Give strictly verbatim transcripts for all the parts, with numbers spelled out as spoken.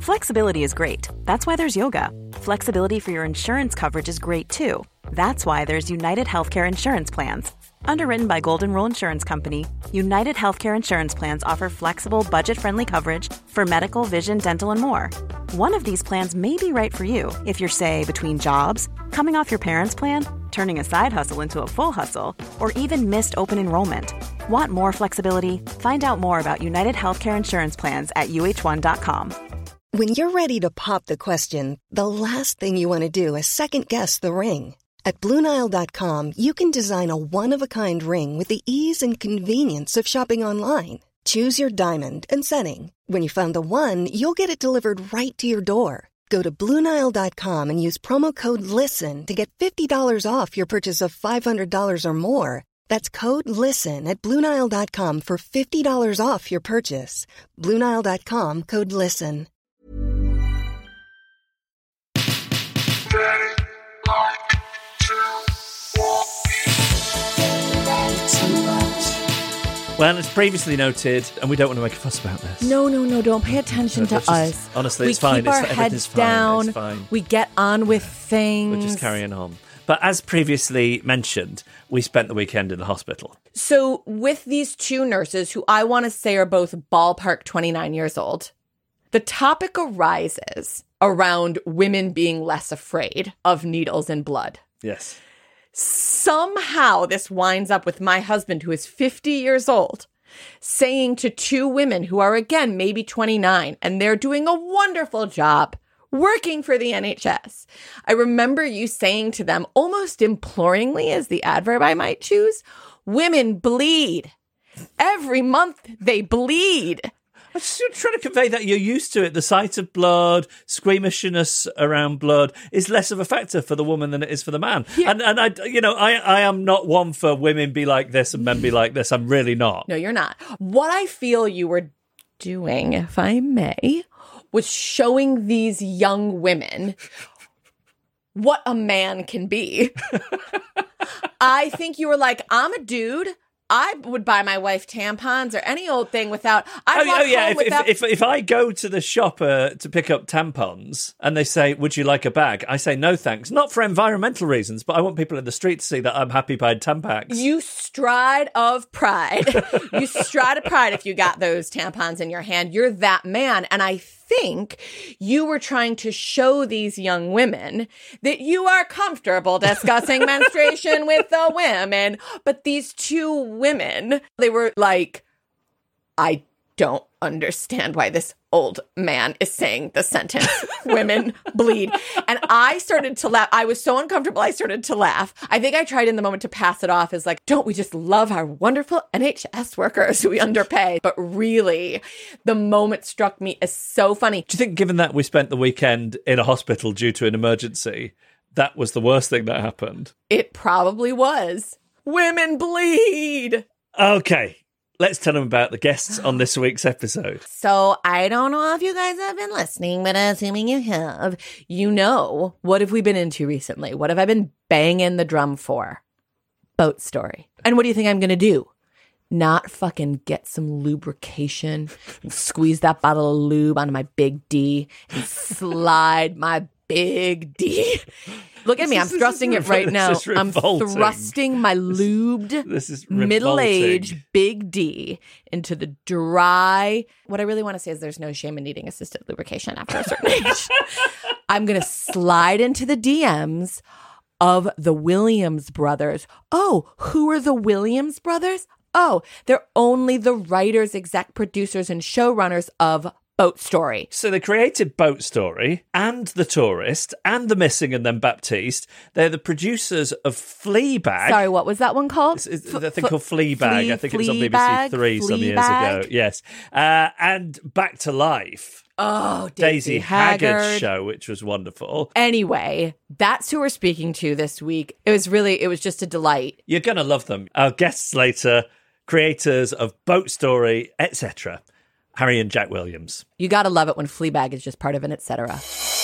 Flexibility is great. That's why there's yoga. Flexibility for your insurance coverage is great too. That's why there's United Healthcare Insurance Plans. Underwritten by Golden Rule Insurance Company, United Healthcare Insurance Plans offer flexible, budget-friendly coverage for medical, vision, dental, and more. One of these plans may be right for you if you're, say, between jobs, coming off your parents' plan, turning a side hustle into a full hustle, or even missed open enrollment. Want more flexibility? Find out more about United Healthcare Insurance Plans at U H one dot com. When you're ready to pop the question, the last thing you want to do is second-guess the ring. At Blue Nile dot com, you can design a one-of-a-kind ring with the ease and convenience of shopping online. Choose your diamond and setting. When you find the one, you'll get it delivered right to your door. Go to Blue Nile dot com and use promo code LISTEN to get fifty dollars off your purchase of five hundred dollars or more. That's code LISTEN at Blue Nile dot com for fifty dollars off your purchase. Blue Nile dot com, code LISTEN. Well, as previously noted, and we don't want to make a fuss about this. No, no, no, don't pay attention No, to just- us. honestly, we it's fine. keep our It's- heads everything's fine. down. It's fine. We get on with things. We're just carrying on. But as previously mentioned, we spent the weekend in the hospital. So with these two nurses, who I want to say are both ballpark twenty-nine years old, the topic arises around women being less afraid of needles and blood. Yes. Somehow this winds up with my husband, who is fifty years old, saying to two women who are, again, maybe twenty-nine, and they're doing a wonderful job working for the N H S. I remember you saying to them, almost imploringly, as the adverb I might choose, women bleed. Every month they bleed. I'm just trying to convey that you're used to it. The sight of blood, squeamishness around blood is less of a factor for the woman than it is for the man. Yeah. And and I, you know, I I am not one for women be like this and men be like this. I'm really not. No, you're not. What I feel you were doing, if I may, was showing these young women what a man can be. I think you were like, I'm a dude. I would buy my wife tampons or any old thing without. I Oh, walk oh yeah, home if, without. if, if if I go to the shop uh, to pick up tampons and they say, "Would you like a bag?" I say, "No, thanks." Not for environmental reasons, but I want people in the street to see that I'm happy buying Tampax. You stride of pride. You stride of pride if you got those tampons in your hand. You're that man. And I think you were trying to show these young women that you are comfortable discussing menstruation with the women. But these two women, they were like, I don't understand why this old man is saying the sentence, women bleed. And I started to laugh. I was so uncomfortable, I started to laugh. I think I tried in the moment to pass it off as like, don't we just love our wonderful N H S workers who we underpay? But really, the moment struck me as so funny. Do you think, given that we spent the weekend in a hospital due to an emergency, that was the worst thing that happened? It probably was. Women bleed. Okay. Let's tell them about the guests on this week's episode. So I don't know if you guys have been listening, but assuming you have, you know, what have we been into recently? What have I been banging the drum for? Boat Story. And what do you think I'm going to do? Not fucking get some lubrication and squeeze that bottle of lube onto my big D and slide my big D. Look at me, I'm This is- thrusting this it is right revo- now. this is I'm revolting. thrusting my lubed, This is revolting. middle-aged big D into the dry. What I really want to say is there's no shame in needing assisted lubrication after a certain age. I'm going to slide into the D Ms of the Williams brothers. Oh, who are the Williams brothers? Oh, they're only the writers, exec producers, and showrunners of Boat Story. So they created Boat Story and The Tourist and The Missing and then Baptiste. They're the producers of Fleabag. Sorry, what was that one called? It's, it's F- a thing f- called Fleabag. Flea- I think it was on B B C Fleabag? Three some years Fleabag? ago. Yes. Uh, and Back to Life. Oh, Daisy, Daisy Haggard's Haggard. show, which was wonderful. Anyway, that's who we're speaking to this week. It was really, it was just a delight. You're going to love them. Our guests later, creators of Boat Story, et cetera. Harry and Jack Williams. You gotta love it when Fleabag is just part of an et cetera.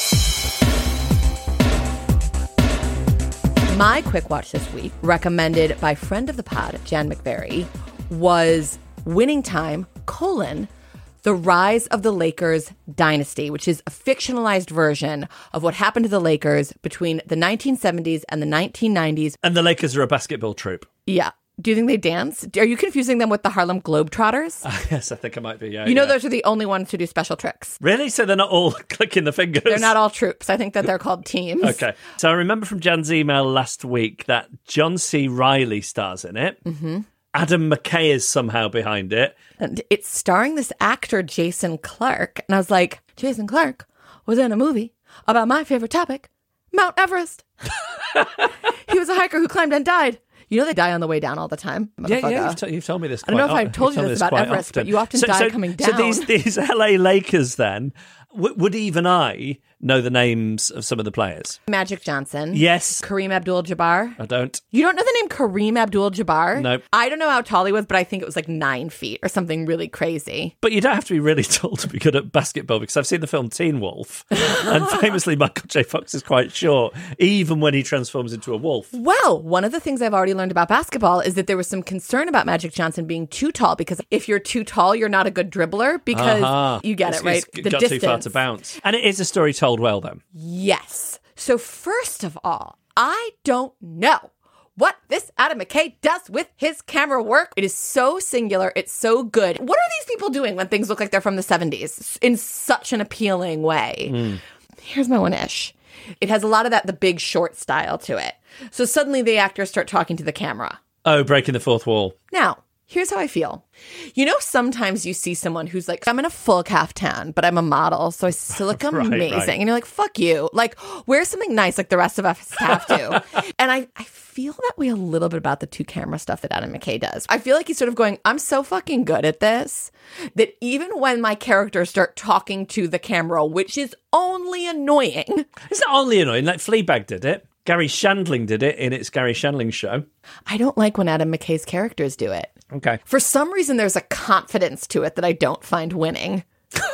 My quick watch this week, recommended by friend of the pod, Jan McVary, was Winning Time, colon, The Rise of the Lakers Dynasty, which is a fictionalized version of what happened to the Lakers between the nineteen seventies and the nineteen nineties. And the Lakers are a basketball troupe. Yeah. Do you think they dance? Are you confusing them with the Harlem Globetrotters? Uh, yes, I think I might be, yeah. You know yeah. those are the only ones to do special tricks. Really? So they're not all clicking the fingers? They're not all troops. I think that they're called teams. Okay. So I remember from Jan's email last week that John C. Reilly stars in it. Mm-hmm. Adam McKay is somehow behind it. And it's starring this actor, Jason Clarke. And I was like, Jason Clarke was in a movie about my favorite topic, Mount Everest. He was a hiker who climbed and died. You know they die on the way down all the time. Yeah, yeah, you've, t- you've told me this. I don't know if o- I've told you this about Everest, often. but you often so, die so, coming down. So these these L A Lakers then, w- would even I know the names of some of the players? Magic Johnson. Yes. Kareem Abdul-Jabbar. I don't. You don't know the name Kareem Abdul-Jabbar? Nope. I don't know how tall he was, but I think it was like nine feet or something really crazy. But you don't have to be really tall to be good at basketball, because I've seen the film Teen Wolf, and famously Michael J. Fox is quite short, even when he transforms into a wolf. Well, one of the things I've already learned about basketball is that there was some concern about Magic Johnson being too tall, because if you're too tall, you're not a good dribbler, because uh-huh. you get it's, it, right? It's the got distance. too far to bounce. And it is a story told well, then. Yes. So first of all, I don't know what this Adam McKay does with his camera work. It is so singular. It's so good. What are these people doing when things look like they're from the seventies in such an appealing way? Mm. Here's my one ish. It has a lot of that The Big Short style to it. So suddenly the actors start talking to the camera. Oh, breaking the fourth wall. Now, here's how I feel. You know, sometimes you see someone who's like, I'm in a full caftan, but I'm a model, so I still look right, amazing. Right. And you're like, fuck you. Like, wear something nice like the rest of us have to. And I, I feel that way a little bit about the two camera stuff that Adam McKay does. I feel like he's sort of going, I'm so fucking good at this that even when my characters start talking to the camera, which is only annoying. It's not only annoying, like Fleabag did it. Gary Shandling did it in its Gary Shandling show. I don't like when Adam McKay's characters do it. Okay. For some reason, there's a confidence to it that I don't find winning.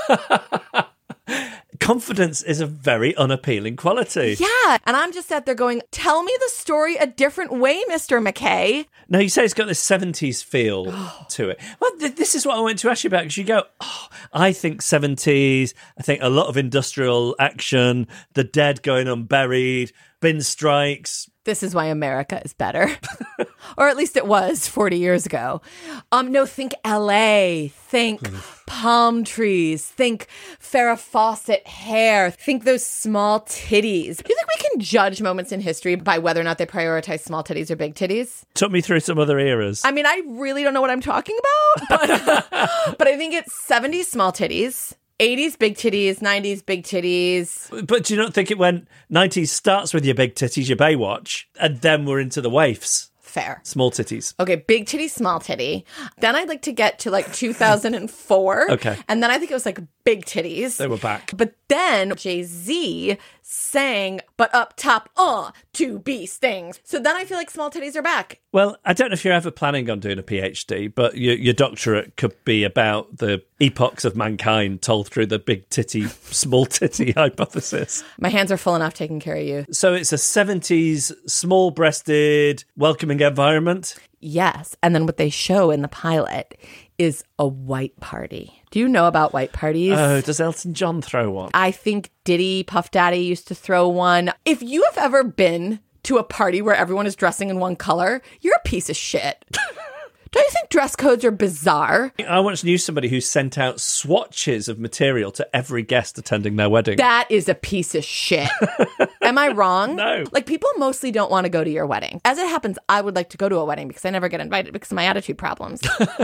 Confidence is a very unappealing quality. Yeah. And I'm just sat there going, tell me the story a different way, Mister McKay. No, you say it's got this seventies feel to it. Well, th- this is what I wanted to ask you about, because you go, oh, I think seventies, I think a lot of industrial action, the dead going unburied, bin strikes. This is why America is better. Or at least it was forty years ago. Um, no, think L A. Think palm trees. Think Farrah Fawcett hair. Think those small titties. Do you think we can judge moments in history by whether or not they prioritize small titties or big titties? Took me through some other eras. I mean, I really don't know what I'm talking about. But, but I think it's seventies small titties. eighties big titties, nineties big titties. But do you not think it went nineties starts with your big titties, your Baywatch, and then we're into the waifs? Fair. Small titties. Okay, big titty, small titty. Then I'd like to get to like two thousand four. Okay. And then I think it was like big titties. They were back. But then Jay-Z sang, but up top, uh, two beast things. So then I feel like small titties are back. Well, I don't know if you're ever planning on doing a PhD, but your, your doctorate could be about the epochs of mankind told through the big titty, small titty hypothesis. My hands are full enough taking care of you. So it's a seventies, small-breasted, welcoming environment? Yes. And then what they show in the pilot is a white party. Do you know about white parties? Oh, does Elton John throw one? I think Diddy, Puff Daddy used to throw one. If you have ever been to a party where everyone is dressing in one color, you're a piece of shit. Don't you think dress codes are bizarre? I once knew somebody who sent out swatches of material to every guest attending their wedding. That is a piece of shit. Am I wrong? No. Like, people mostly don't want to go to your wedding. As it happens, I would like to go to a wedding because I never get invited because of my attitude problems.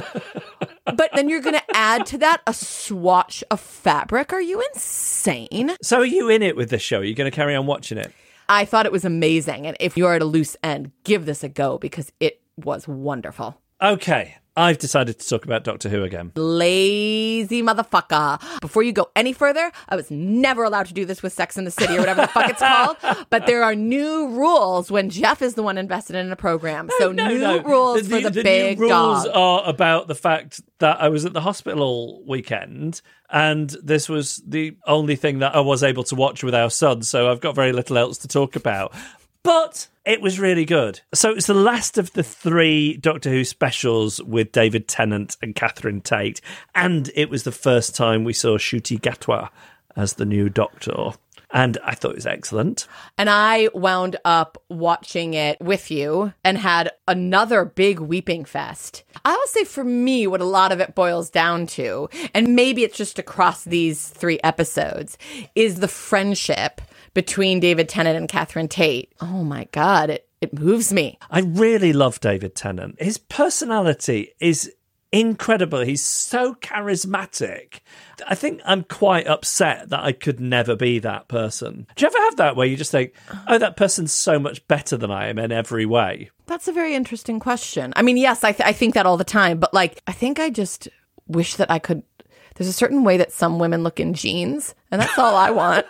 But then you're going to add to that a swatch of fabric? Are you insane? So are you in it with this show? Are you going to carry on watching it? I thought it was amazing. And if you're at a loose end, give this a go because it was wonderful. Okay, I've decided to talk about Doctor Who again. Lazy motherfucker. Before you go any further, I was never allowed to do this with Sex and the City or whatever the fuck it's called. But there are new rules when Jeff is the one invested in a program. No, so no, new no. rules the, for the, the big new rules dog. are about the fact that I was at the hospital all weekend, and this was the only thing that I was able to watch with our son, so I've got very little else to talk about. But it was really good. So it was the last of the three Doctor Who specials with David Tennant and Catherine Tate. And it was the first time we saw Ncuti Gatwa as the new Doctor. And I thought it was excellent. And I wound up watching it with you and had another big weeping fest. I will say for me, what a lot of it boils down to, and maybe it's just across these three episodes, is the friendship between David Tennant and Catherine Tate. Oh my God, it, it moves me. I really love David Tennant. His personality is incredible. He's so charismatic. I think I'm quite upset that I could never be that person. Do you ever have that where you just think, oh, that person's so much better than I am in every way? That's a very interesting question. I mean, yes, I, th- I think that all the time, but like, I think I just wish that I could. There's a certain way that some women look in jeans, and that's all I want.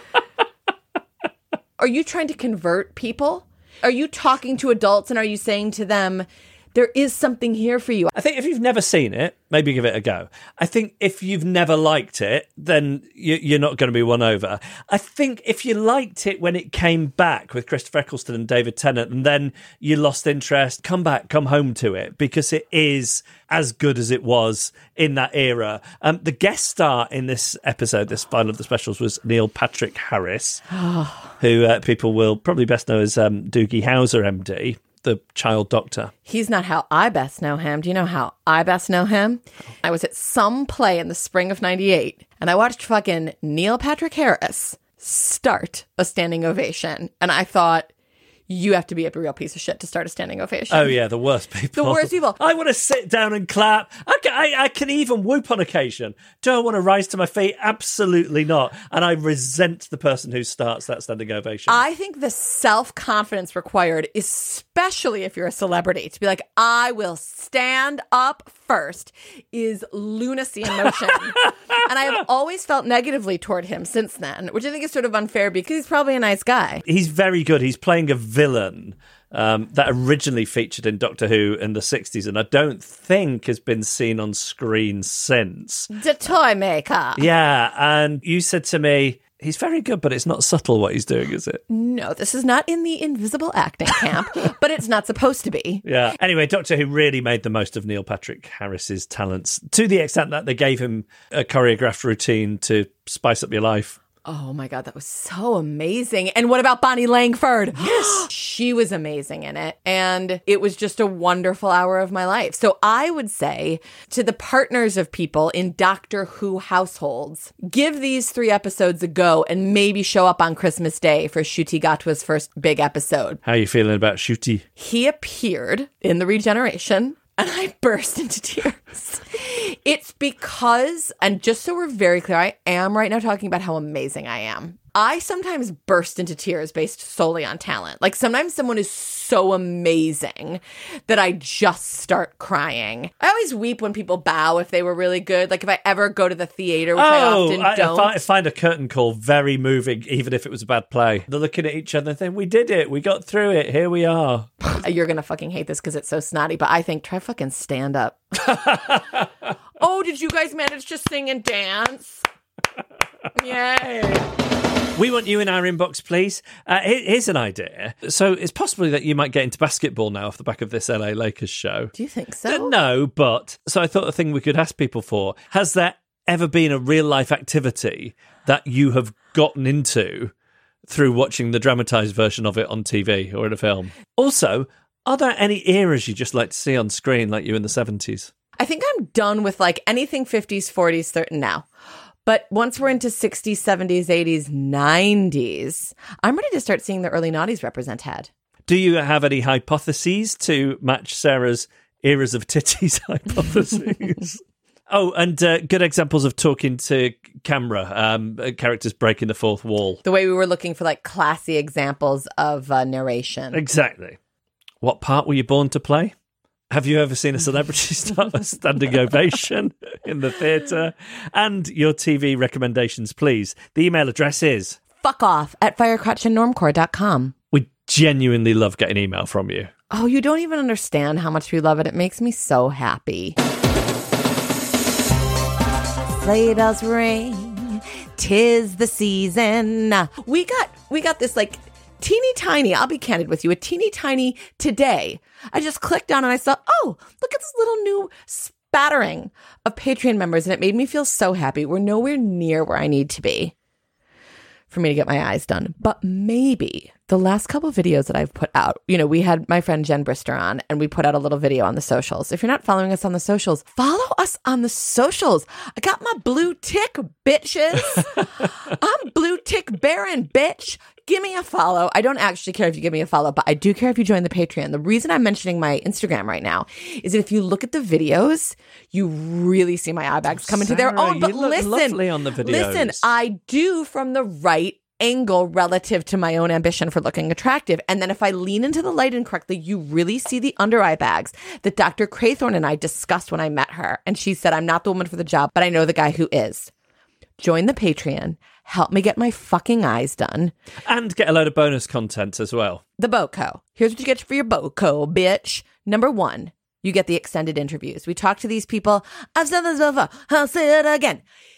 Are you trying to convert people? Are you talking to adults and are you saying to them, there is something here for you? I think if you've never seen it, maybe give it a go. I think if you've never liked it, then you, you're not going to be won over. I think if you liked it when it came back with Christopher Eccleston and David Tennant, and then you lost interest, come back, come home to it, because it is as good as it was in that era. Um, the guest star in this episode, this final of the specials, was Neil Patrick Harris, who uh, people will probably best know as um, Doogie Howser, M D. The child doctor. He's not how I best know him. Do you know how I best know him? I was at some play in the spring of ninety-eight, and I watched fucking Neil Patrick Harris start a standing ovation. And I thought, you have to be a real piece of shit to start a standing ovation. Oh, yeah, the worst people. The worst people. I want to sit down and clap. I can, I, I can even whoop on occasion. Do I want to rise to my feet? Absolutely not. And I resent the person who starts that standing ovation. I think the self-confidence required, especially if you're a celebrity, to be like, I will stand up first, is lunacy in motion. And I have always felt negatively toward him since then, which I think is sort of unfair because he's probably a nice guy. He's very good. He's playing a villain um, that originally featured in Doctor Who in the sixties, and I don't think has been seen on screen since. The Toy Maker. Yeah, and you said to me, he's very good, but it's not subtle what he's doing, is it? No, this is not in the invisible acting camp, but it's not supposed to be. Yeah. Anyway, Doctor Who really made the most of Neil Patrick Harris's talents to the extent that they gave him a choreographed routine to spice up your life. Oh my God, that was so amazing. And what about Bonnie Langford? Yes. She was amazing in it. And it was just a wonderful hour of my life. So I would say to the partners of people in Doctor Who households, give these three episodes a go and maybe show up on Christmas Day for Ncuti Gatwa's first big episode. How are you feeling about Ncuti? He appeared in The Regeneration. And I burst into tears. It's because, and just so we're very clear, I am right now talking about how amazing I am. I sometimes burst into tears based solely on talent. Like sometimes someone is so amazing that I just start crying. I always weep when people bow if they were really good. Like if I ever go to the theater, which oh, I often I, don't. I find a curtain call very moving, even if it was a bad play. They're looking at each other and saying, we did it. We got through it. Here we are. You're going to fucking hate this because it's so snotty, but I think try fucking stand up. Oh, did you guys manage to sing and dance? Yay. We want you in our inbox, please. Uh, here's an idea. So it's possible that you might get into basketball now off the back of this L A Lakers show. Do you think so? Uh, no, but so I thought a thing we could ask people for, has there ever been a real life activity that you have gotten into through watching the dramatised version of it on T V or in a film? Also, are there any eras you just like to see on screen like you in the seventies? I think I'm done with like anything fifties, forties, thirties now. But once we're into sixties, seventies, eighties, nineties, I'm ready to start seeing the early noughties represented. Do you have any hypotheses to match Sarah's eras of titties hypotheses? Oh, and uh, good examples of talking to camera, um, characters breaking the fourth wall. The way we were looking for like classy examples of uh, narration. Exactly. What part were you born to play? Have you ever seen a celebrity start a standing ovation in the theatre? And your T V recommendations, please. The email address is fuck off at firecrotch and normcore dot com. We genuinely love getting email from you. Oh, you don't even understand how much we love it. It makes me so happy. Sleigh bells ring, 'tis the season. We got we got this like teeny tiny, I'll be candid with you, a teeny tiny today. I just clicked on and I saw, oh, look at this little new spattering of Patreon members. And it made me feel so happy. We're nowhere near where I need to be for me to get my eyes done. But maybe the last couple of videos that I've put out, you know, we had my friend Jen Brister on and we put out a little video on the socials. If you're not following us on the socials, follow us on the socials. I got my blue tick, bitches. I'm blue tick Baron, bitch. Give me a follow. I don't actually care if you give me a follow, but I do care if you join the Patreon. The reason I'm mentioning my Instagram right now is that if you look at the videos, you really see my eye bags come into their own. But you look listen, lovely on the videos. Listen, I do from the right angle relative to my own ambition for looking attractive. And then if I lean into the light incorrectly, you really see the under eye bags that Doctor Craythorne and I discussed when I met her. And she said, I'm not the woman for the job, but I know the guy who is. Join the Patreon. Help me get my fucking eyes done. And get a load of bonus content as well. The BoCo. Here's what you get for your BoCo, bitch. Number one, you get the extended interviews. We talk to these people. I've said this before. I'll say it again.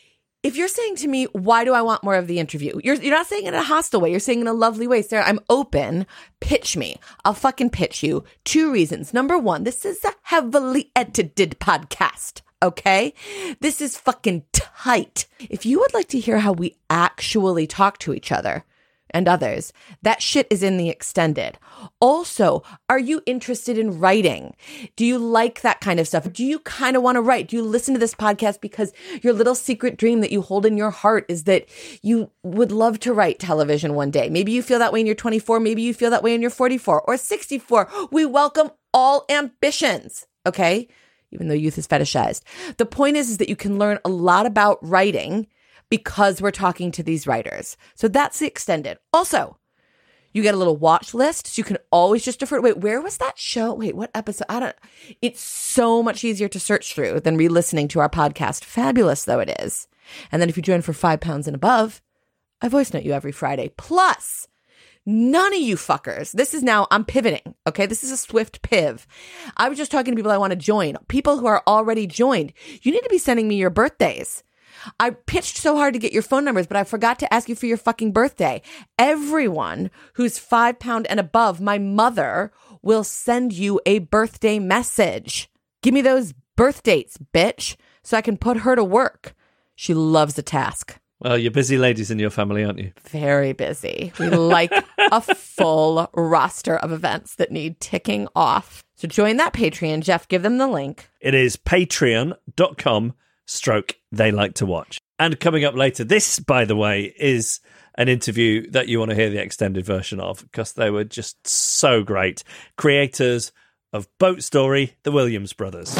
If you're saying to me, why do I want more of the interview? You're you're not saying it in a hostile way. You're saying it in a lovely way. Sarah, I'm open. Pitch me. I'll fucking pitch you. Two reasons. Number one, this is a heavily edited podcast. Okay? This is fucking tight. If you would like to hear how we actually talk to each other and others, that shit is in the extended. Also, are you interested in writing? Do you like that kind of stuff? Do you kind of want to write? Do you listen to this podcast because your little secret dream that you hold in your heart is that you would love to write television one day? Maybe you feel that way when you're twenty-four. Maybe you feel that way when you're forty-four or sixty-four. We welcome all ambitions. Okay? Even though youth is fetishized. The point is, is that you can learn a lot about writing because we're talking to these writers. So that's the extended. Also, you get a little watch list, so you can always just defer. Wait, where was that show? Wait, what episode? I don't. It's so much easier to search through than re-listening to our podcast. Fabulous though it is. And then if you join for five pounds and above, I voice note you every Friday. Plus, none of you fuckers. This is now, I'm pivoting. Okay. This is a swift piv. I was just talking to people I want to join. People who are already joined. You need to be sending me your birthdays. I pitched so hard to get your phone numbers, but I forgot to ask you for your fucking birthday. Everyone who's five pound and above, my mother will send you a birthday message. Give me those birth dates, bitch, so I can put her to work. She loves a task. Well, you're busy ladies in your family, aren't you? Very busy. We like a full roster of events that need ticking off. So join that Patreon. Jeff, give them the link. It is patreon.com stroke they like to watch. And coming up later, this, by the way, is an interview that you want to hear the extended version of because they were just so great. Creators of Boat Story, the Williams brothers.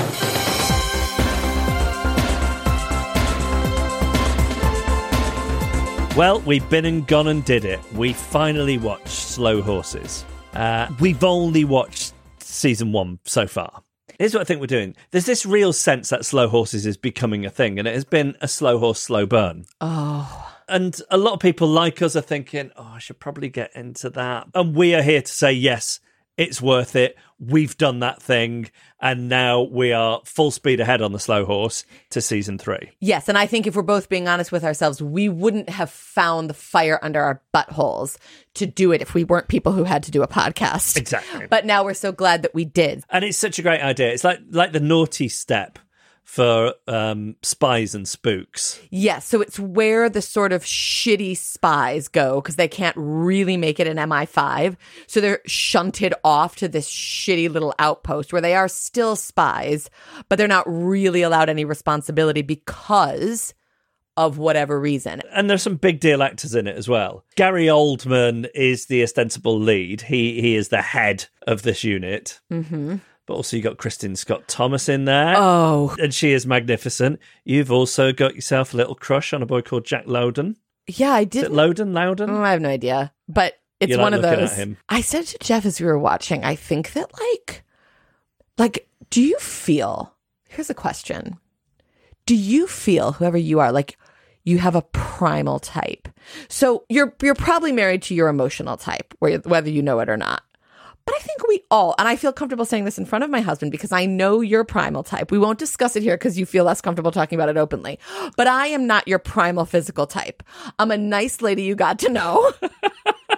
Well, we've been and gone and did it. We finally watched Slow Horses. Uh, we've only watched season one so far. Here's what I think we're doing. There's this real sense that Slow Horses is becoming a thing, and it has been a slow horse, slow burn. Oh. And a lot of people like us are thinking, oh, I should probably get into that. And we are here to say, yes, it's worth it. We've done that thing. And now we are full speed ahead on the slow horse to season three. Yes. And I think if we're both being honest with ourselves, we wouldn't have found the fire under our buttholes to do it if we weren't people who had to do a podcast. Exactly. But now we're so glad that we did. And it's such a great idea. It's like like the naughty step for um, spies and spooks. Yes, so it's where the sort of shitty spies go because they can't really make it in M I five. So they're shunted off to this shitty little outpost where they are still spies, but they're not really allowed any responsibility because of whatever reason. And there's some big deal actors in it as well. Gary Oldman is the ostensible lead. He, he is the head of this unit. Mm-hmm. But also you got Kristen Scott Thomas in there. Oh. And she is magnificent. You've also got yourself a little crush on a boy called Jack Lowden. Yeah, I did. Is it Lowden? Loudon? Oh, I have no idea. But it's you one like of looking those. At him. I said to Jeff as we were watching, I think that like, like, do you feel, here's a question. Do you feel, whoever you are, like you have a primal type? So you're you're probably married to your emotional type, whether you know it or not. But I think we all, and I feel comfortable saying this in front of my husband because I know your primal type. We won't discuss it here because you feel less comfortable talking about it openly. But I am not your primal physical type. I'm a nice lady you got to know.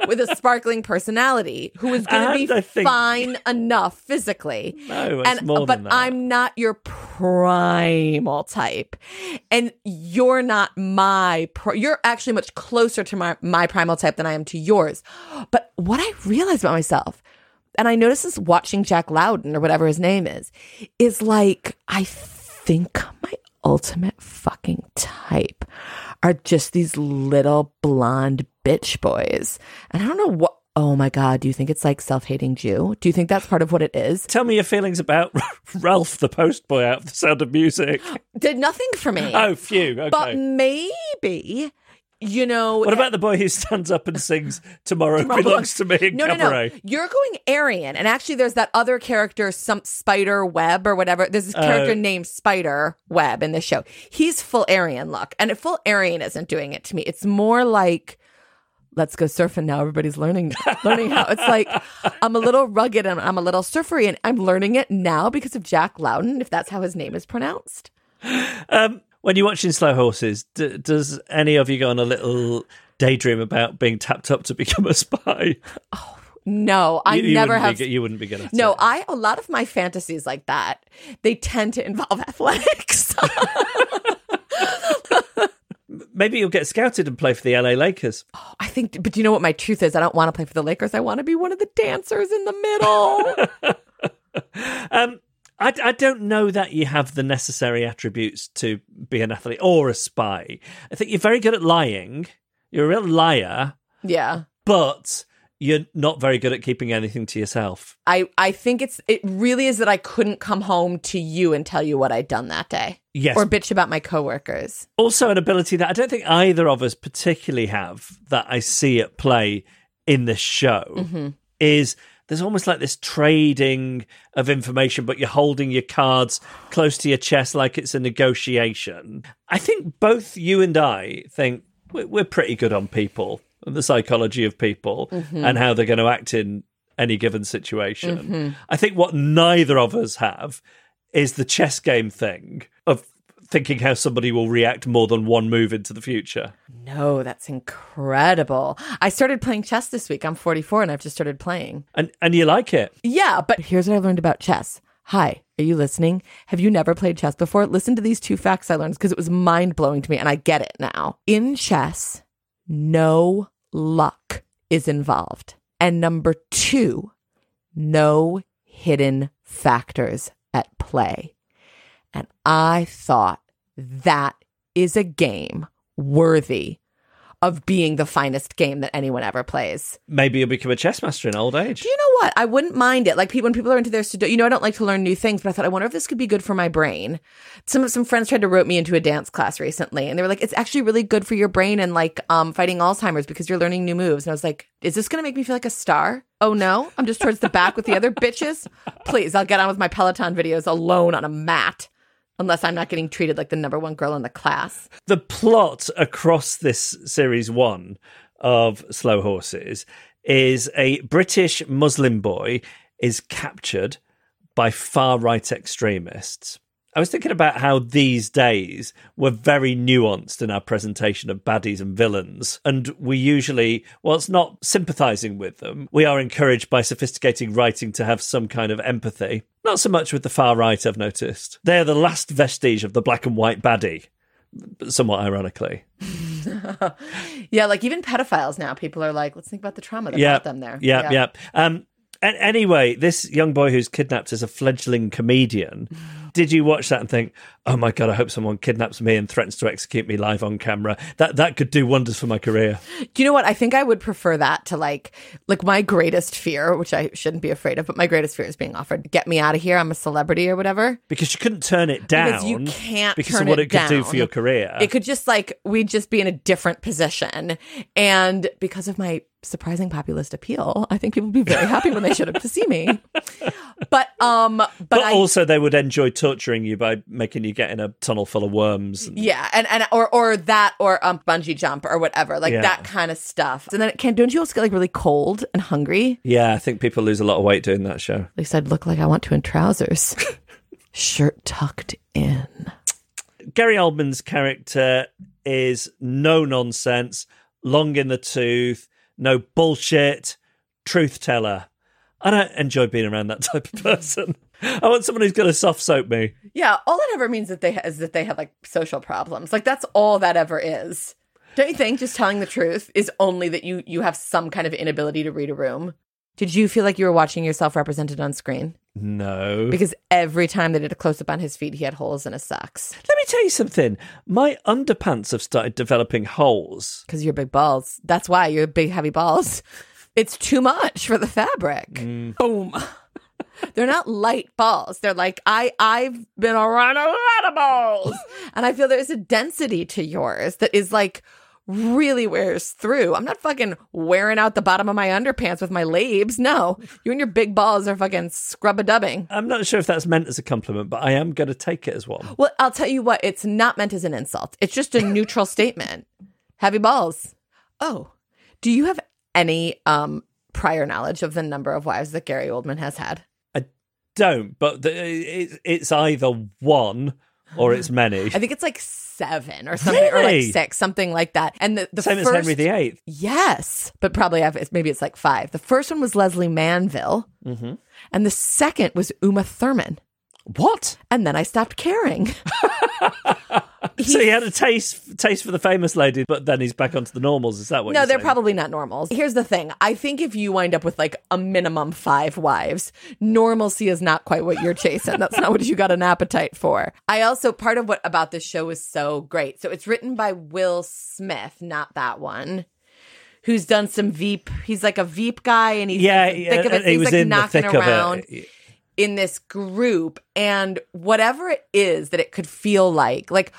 with a sparkling personality who is going to be think... fine enough physically. No, it's and, more but than that. I'm not your primal type. And you're not my, pro- you're actually much closer to my, my primal type than I am to yours. But what I realized about myself, and I noticed this watching Jack Loudon or whatever his name is, is like, I think my ultimate fucking type are just these little blonde bitch boys. And I don't know what, oh my God, do you think it's like self-hating Jew? Do you think that's part of what it is? Tell me your feelings about Ralph the Postboy out of The Sound of Music. Did nothing for me. Oh, phew, okay. But maybe... You know, what about the boy who stands up and sings "Tomorrow, Tomorrow Belongs to Me" in no, Cabaret? No, no, you're going Aryan, and actually, there's that other character, some Spider Webb or whatever. There's this character uh, named Spider Webb in this show. He's full Aryan look, and full Aryan isn't doing it to me. It's more like, let's go surfing now. Everybody's learning, learning how. It's like I'm a little rugged and I'm a little surfery, and I'm learning it now because of Jack Loudon, if that's how his name is pronounced. Um. When you're watching Slow Horses, d- does any of you go on a little daydream about being tapped up to become a spy? Oh, no, I you, you never have. Be, you wouldn't be good at no, it. No, I a lot of my fantasies like that, they tend to involve athletics. Maybe you'll get scouted and play for the L A Lakers. Oh, I think, but you know what my truth is? I don't want to play for the Lakers. I want to be one of the dancers in the middle. um. I, I don't know that you have the necessary attributes to be an athlete or a spy. I think you're very good at lying. You're a real liar. Yeah. But you're not very good at keeping anything to yourself. I, I think it's it really is that I couldn't come home to you and tell you what I'd done that day. Yes. Or bitch about my coworkers. Also an ability that I don't think either of us particularly have that I see at play in this show mm-hmm. is... There's almost like this trading of information, but you're holding your cards close to your chest like it's a negotiation. I think both you and I think we're pretty good on people and the psychology of people mm-hmm. and how they're going to act in any given situation. Mm-hmm. I think what neither of us have is the chess game thing of thinking how somebody will react more than one move into the future. No, that's incredible. I started playing chess this week. I'm forty-four and I've just started playing. And and you like it? Yeah, but here's what I learned about chess. Hi, are you listening? Have you never played chess before? Listen to these two facts I learned because it was mind-blowing to me and I get it now. In chess, no luck is involved. And number two, no hidden factors at play. And I thought that is a game worthy of being the finest game that anyone ever plays. Maybe you'll become a chess master in old age. Do you know what? I wouldn't mind it. Like people, when people are into their studio, you know, I don't like to learn new things, but I thought, I wonder if this could be good for my brain. Some some friends tried to rope me into a dance class recently, and they were like, it's actually really good for your brain and like um fighting Alzheimer's because you're learning new moves. And I was like, is this going to make me feel like a star? Oh no, I'm just towards the back with the other bitches. Please, I'll get on with my Peloton videos alone on a mat. Unless I'm not getting treated like the number one girl in the class. The plot across this series one of Slow Horses is a British Muslim boy is captured by far-right extremists. I was thinking about how these days we're very nuanced in our presentation of baddies and villains. And we usually, whilst not sympathising with them, we are encouraged by sophisticated writing to have some kind of empathy. Not so much with the far right, I've noticed. They are the last vestige of the black and white baddie, somewhat ironically. Yeah, like even pedophiles now, people are like, let's think about the trauma that yeah, brought them there. Yeah, yeah. yeah. Um, and anyway, this young boy who's kidnapped is a fledgling comedian. Did you watch that and think, oh my God, I hope someone kidnaps me and threatens to execute me live on camera? That that could do wonders for my career. Do you know what? I think I would prefer that to like, like my greatest fear, which I shouldn't be afraid of, but my greatest fear is being offered, get me out of here, I'm a celebrity or whatever. Because you couldn't turn it down. Because you can't because turn of what it it could down. do for your career. It could just like, we'd just be in a different position. And because of my surprising populist appeal, I think people would be very happy when they showed up to see me. But um, but, but I, also they would enjoy torturing you by making you get in a tunnel full of worms. And... Yeah, and and or or that or um bungee jump or whatever, like yeah. that kind of stuff. And then it can don't you also get like really cold and hungry? Yeah, I think people lose a lot of weight doing that show. At least I'd look like I want to in trousers, shirt tucked in. Gary Oldman's character is no nonsense, long in the tooth, no bullshit, truth teller. I don't enjoy being around that type of person. I want someone who's going to soft soap me. Yeah, all that ever means that they ha- is that they have like social problems. Like that's all that ever is. Don't you think just telling the truth is only that you you have some kind of inability to read a room? Did you feel like you were watching yourself represented on screen? No. Because every time they did a close-up on his feet, he had holes in his socks. Let me tell you something. My underpants have started developing holes. Because you're big balls. That's why you're big, heavy balls. It's too much for the fabric. Mm. Boom. They're not light balls. They're like, I, I've been around a lot of balls. And I feel there's a density to yours that is like really wears through. I'm not fucking wearing out the bottom of my underpants with my labes. No, you and your big balls are fucking scrub-a-dubbing. I'm not sure if that's meant as a compliment, but I am going to take it as one. Well, I'll tell you what, it's not meant as an insult. It's just a neutral statement. Heavy balls. Oh, do you have any um, prior knowledge of the number of wives that Gary Oldman has had? I don't, but the, it, it's either one or it's many. I think it's like seven or something, really? or like six, something like that. And the, the same first, as Henry the Eighth. Yes, but probably have, maybe it's like five. The first one was Leslie Manville, mm-hmm. and the second was Uma Thurman. What? And then I stopped caring. So he had a taste taste for the famous lady, but then he's back onto the normals. Is that what No, you're they're saying? probably not normals. Here's the thing. I think if you wind up with like a minimum five wives, normalcy is not quite what you're chasing. That's not what you got an appetite for. I also, part of what about this show is so great. So it's written by Will Smith, not that one, who's done some Veep. He's like a Veep guy, and he's yeah, in the thick of it. he He's was like in knocking the thick around of it. in this group, and whatever it is that it could feel like, like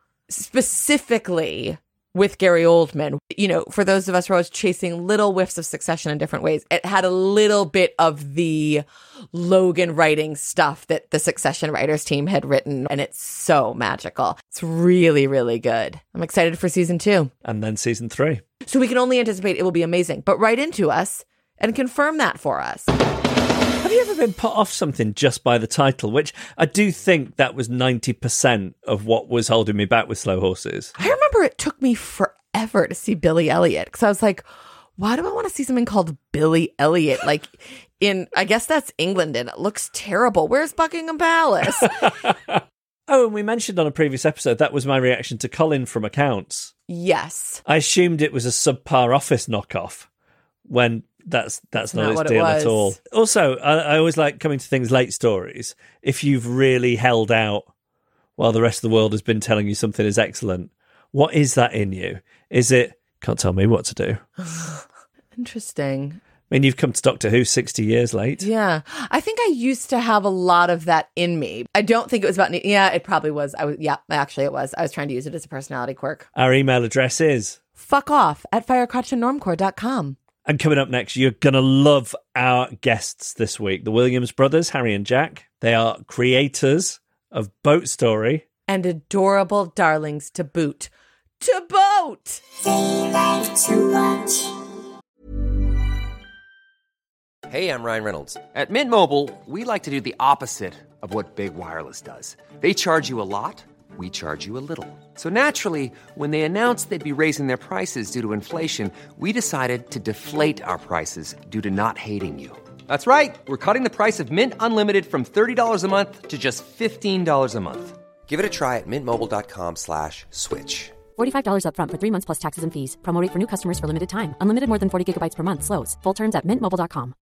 specifically with Gary Oldman, you know, for those of us who are always chasing little whiffs of Succession in different ways, it had a little bit of the Logan writing stuff that the Succession writers team had written, and it's so magical. It's really, really good. I'm excited for season two. And then season three. So we can only anticipate it will be amazing, but write into us and confirm that for us. Have you ever been put off something just by the title? Which I do think that was ninety percent of what was holding me back with Slow Horses. I remember it took me forever to see Billy Elliot, because I was like, why do I want to see something called Billy Elliot? Like in, I guess that's England, and it looks terrible. Where's Buckingham Palace? Oh, and we mentioned on a previous episode, that was my reaction to Colin from Accounts. Yes. I assumed it was a subpar Office knockoff when that's that's, that's not, not its deal at all. Also, I, I always like coming to things late stories. If you've really held out while the rest of the world has been telling you something is excellent, what is that in you? Is it, can't tell me what to do? Interesting. I mean, you've come to Doctor Who sixty years late. Yeah. I think I used to have a lot of that in me. I don't think it was about, yeah, it probably was. I was, yeah, actually it was. I was trying to use it as a personality quirk. Our email address is fuck off at firecrotch and normcore dot com. And coming up next, you're going to love our guests this week. The Williams brothers, Harry and Jack. They are creators of Boat Story. And adorable darlings to boot. To boat! They like to watch. Hey, I'm Ryan Reynolds. At Mint Mobile, we like to do the opposite of what Big Wireless does. They charge you a lot, we charge you a little. So naturally, when they announced they'd be raising their prices due to inflation, we decided to deflate our prices due to not hating you. That's right. We're cutting the price of Mint Unlimited from thirty dollars a month to just fifteen dollars a month. Give it a try at mintmobile.com slash switch. forty-five dollars up front for three months plus taxes and fees. Promo rate for new customers for limited time. Unlimited more than forty gigabytes per month. Slows full terms at mint mobile dot com.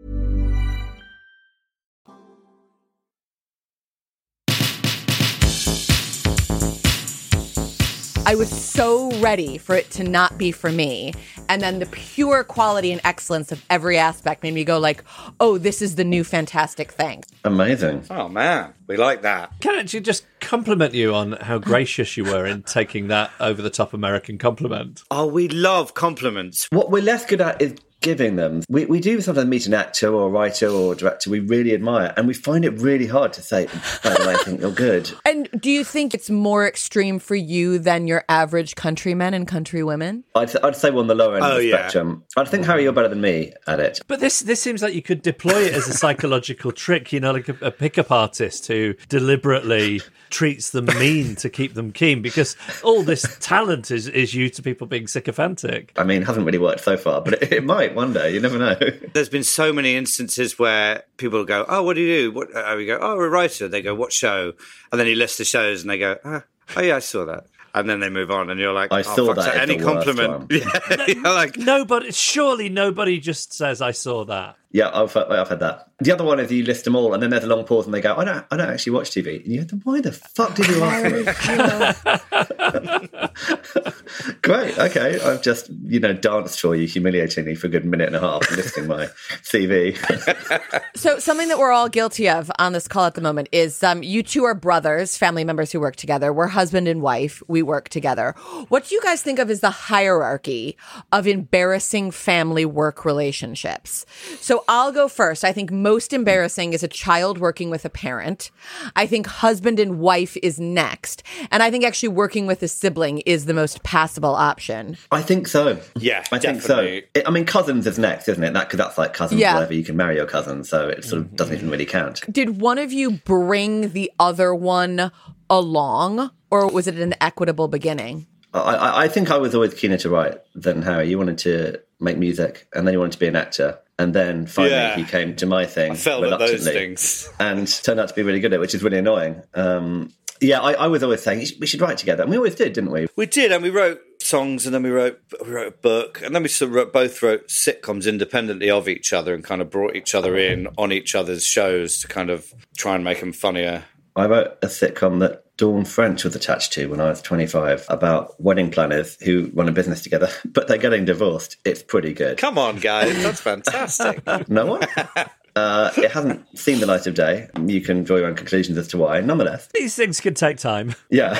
I was so ready for it to not be for me. And then the pure quality and excellence of every aspect made me go like, oh, this is the new fantastic thing. Amazing. Oh, man. We like that. Can I actually just compliment you on how gracious you were in taking that over-the-top American compliment? Oh, we love compliments. What we're less good at is giving them. We we do sometimes meet an actor or a writer or a director we really admire, and we find it really hard to say, by the way, I think you're good. And do you think it's more extreme for you than your average countrymen and countrywomen? I'd, I'd say we're on the lower end Oh, of the yeah. spectrum. I think, Harry, you're better than me at it. But this this seems like you could deploy it as a psychological trick, you know, like a, a pickup artist who deliberately treats them mean to keep them keen, because all this talent is, is due to people being sycophantic. I mean, it hasn't really worked so far, but it, it might one day. You never know. There's been so many instances where people go, oh, what do you do? What? Uh, we go, oh, we're a writer. They go, what show? And then you list the shows and they go, ah, oh, yeah, I saw that. And then they move on, and you're like, I oh, saw fuck, that so is any the worst compliment. one. Yeah, you're like, Nobody, surely nobody just says, I saw that. Yeah, I've, I've had that. The other one is you list them all, and then there's a long pause, and they go, "I don't, I don't actually watch T V." And you go, "Why the fuck did you ask me?" Great, okay. I've just, you know, danced for you humiliatingly for a good minute and a half, listing my C V. So something that we're all guilty of on this call at the moment is um, you two are brothers, family members who work together. We're husband and wife. We work together. What do you guys think of as the hierarchy of embarrassing family work relationships? So I'll go first. I think most embarrassing is a child working with a parent. I think husband and wife is next. And I think actually working with a sibling is the most passable option. I think so. Yeah, I think definitely. so. It, I mean, cousins is next, isn't it? That because that's like cousins, Yeah. whatever. You can marry your cousin, so it sort of doesn't even really count. Did one of you bring the other one along, or was it an equitable beginning? I, I, I think I was always keener to write than Harry. You wanted to make music, and then you wanted to be an actor. And then finally Yeah. he came to my thing I felt at those reluctantly things. and turned out to be really good at it, which is really annoying. Um, yeah, I, I was always saying we should write together. And we always did, didn't we? We did, and we wrote songs, and then we wrote we wrote a book, and then we sort of wrote, both wrote sitcoms independently of each other, and kind of brought each other in on each other's shows to kind of try and make them funnier. I wrote a sitcom that Dawn French was attached to when I was twenty-five about wedding planners who run a business together, but they're getting divorced. It's pretty good. Come on, guys, that's fantastic. No one? Uh, it hasn't seen the light of day. You can draw your own conclusions as to why. Nonetheless, These things can take time. yeah.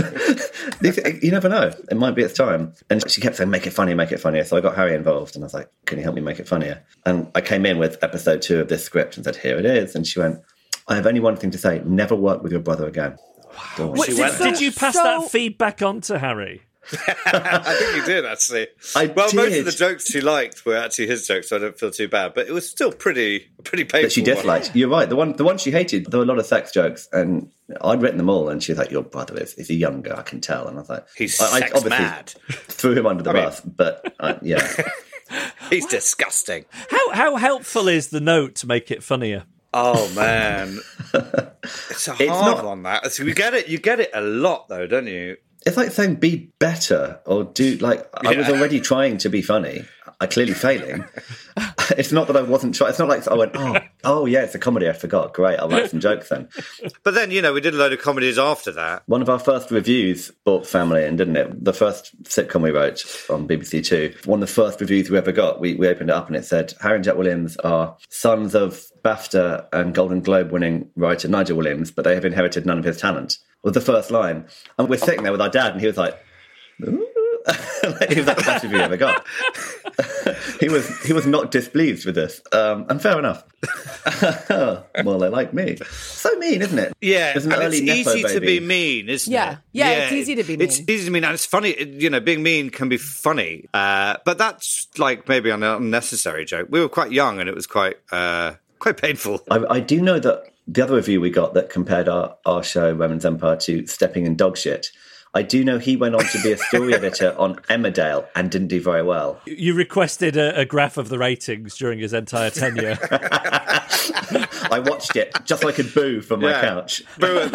These- you never know. It might be its time. And she kept saying, make it funny, make it funnier. So I got Harry involved and I was like, can you help me make it funnier? And I came in with episode two of this script and said, here it is. And she went, I have only one thing to say. Never work with your brother again. Dawn. What, She did, went- did you pass So- that feedback on to Harry? I think you did, actually. I well, most did. of the jokes she liked were actually his jokes, so I don't feel too bad. But it was still pretty, pretty painful. That she disliked. You're right. The one, the one she hated. There were a lot of sex jokes, and I'd written them all. And she was like, "Your brother is, is he younger? I can tell." And I was like, He's I, I sex obviously mad. threw him under the I mean- bus, but uh, yeah, He's disgusting. How how helpful is the note to make it funnier? Oh man, it's a hard It's not- one. That so you get it. You get it a lot, though, don't you? it's like saying be better or do like. I was Yeah. already trying to be funny. I clearly failing. It's not that I wasn't trying. It's not like I went, oh, oh yeah, it's a comedy. I forgot. Great, I'll write some jokes then. But then you know we did a load of comedies after that. One of our first reviews brought family in, didn't it? The first sitcom we wrote on B B C Two, one of the first reviews we ever got, we, we opened it up and it said, Harry and Jack Williams are sons of BAFTA and Golden Globe winning writer Nigel Williams, but they have inherited none of his talent, was the first line. And we're sitting there with our dad and he was like, ooh. He was like the best review we ever got. he was he was not displeased with this, um, and fair enough. Well, they like me. So mean, isn't it? Yeah, There's an and early it's Nepo easy to baby. be mean, isn't Yeah. it? Yeah, it's easy to be It's mean. easy to be mean, and it's funny. it- You know, being mean can be funny, uh, but that's like maybe an unnecessary joke. We were quite young, and it was quite uh, quite painful. I, I do know that the other review we got that compared our, our show, Roman's Empire, to Stepping in Dog Shit, I do know he went on to be a story editor on Emmerdale and didn't do very well. You requested a, a graph of the ratings during his entire tenure. I watched it just so I could boo from my Yeah. couch. Boo.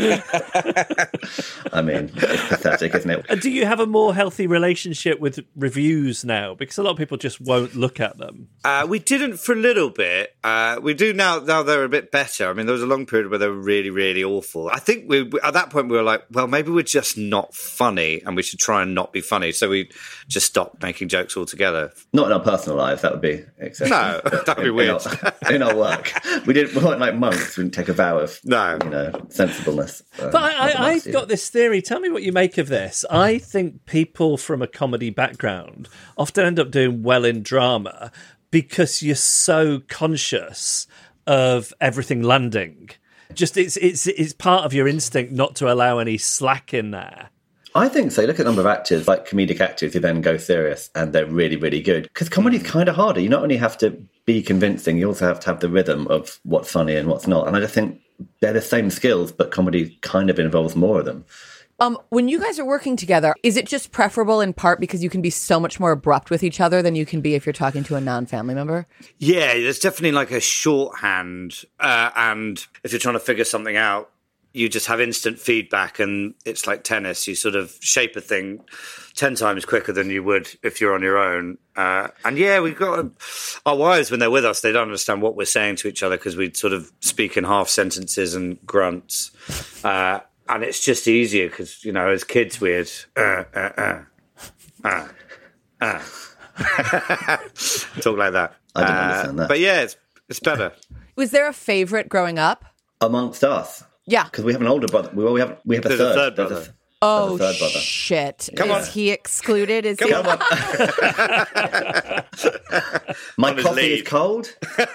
I mean, it's pathetic, isn't it? And do you have a more healthy relationship with reviews now? Because a lot of people just won't look at them. Uh, we didn't for a little bit. Uh, we do now. Now they're a bit better. I mean, there was a long period where they were really, really awful. I think we at that point we were like, well, maybe we're just not funny, and we should try and not be funny. So we just stopped making jokes altogether. Not in our personal lives, that would be excessive. No, that'd be In- weird. In our, in our work. We didn't. We weren't like monks. We didn't take a vow of no, you know, sensibleness. Um, But I, I, I've either. got this theory. Tell me what you make of this. I think people from a comedy background often end up doing well in drama because you're so conscious of everything landing. Just it's it's it's part of your instinct not to allow any slack in there. I think so. Look at the number of actors, like comedic actors, who then go serious and they're really, really good. Because comedy's kind of harder. You not only have to be convincing, you also have to have the rhythm of what's funny and what's not. And I just think they're the same skills, but comedy kind of involves more of them. Um, when you guys are working together, is it just preferable in part because you can be so much more abrupt with each other than you can be if you're talking to a non-family member? Yeah, there's definitely like a shorthand. Uh, and if you're trying to figure something out, you just have instant feedback, and it's like tennis. You sort of shape a thing ten times quicker than you would if you're on your own. Uh, and yeah, we've got a, our wives, when they're with us, they don't understand what we're saying to each other because we sort of speak in half sentences and grunts. Uh, and it's just easier because, you know, as kids, we'd uh, uh, uh, uh, uh. talk like that. I don't uh, understand that. But yeah, it's, it's better. Was there a favorite growing up? Amongst us. Yeah. Because we have an older brother. We, well, we have we have a There's third. a third There's brother. a th- Oh, there's a third brother. shit. Come Is on. he excluded? Is he? Come on. My On his coffee leave. is cold.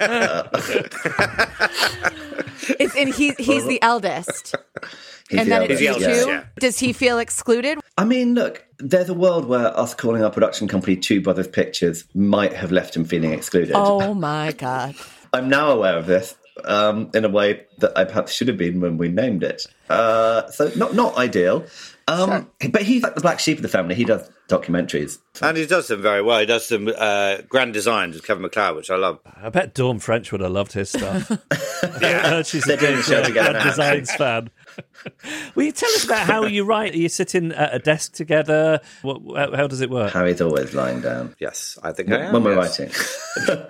It's, and he, he's the eldest. He's and the then eldest, it's He's you the eldest, two? yeah. Does he feel excluded? I mean, look, there's a world where us calling our production company Two Brothers Pictures might have left him feeling excluded. Oh, my God. I'm now aware of this um, in a way that I perhaps should have been when we named it. Uh, so not not ideal. Um, But he's like the black sheep of the family. He does documentaries. And he does them very well. He does some uh, grand designs with Kevin McLeod, which I love. I bet Dawn French would have loved his stuff. I heard she's They're a doing big a show uh, together Grand now. Designs fan. Will you tell us about how you write? Are you sitting at a desk together? What, how, how does it work? Harry's always lying down. Yes, I think I am. When we're yes. writing.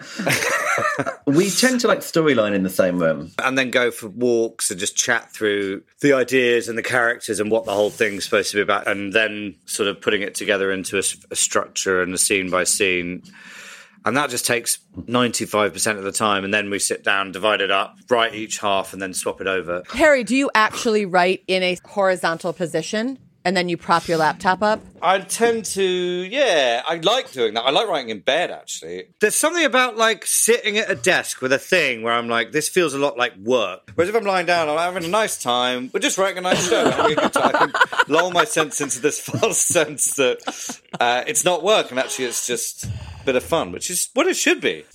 We tend to like storyline in the same room. And then go for walks and just chat through the ideas and the characters and what the whole thing's supposed to be about, and then sort of putting it together into a, a structure and a scene by scene. And that just takes ninety-five percent of the time. And then we sit down, divide it up, write each half, and then swap it over. Harry, do you actually write in a horizontal position and then you prop your laptop up? I tend to, yeah, I like doing that. I like writing in bed, actually. There's something about, like, sitting at a desk with a thing where I'm like, this feels a lot like work. Whereas if I'm lying down, I'm having a nice time, we're just writing a nice show. having a good time. I can lull my sense into this false sense that uh, it's not work, and actually it's just a bit of fun, which is what it should be.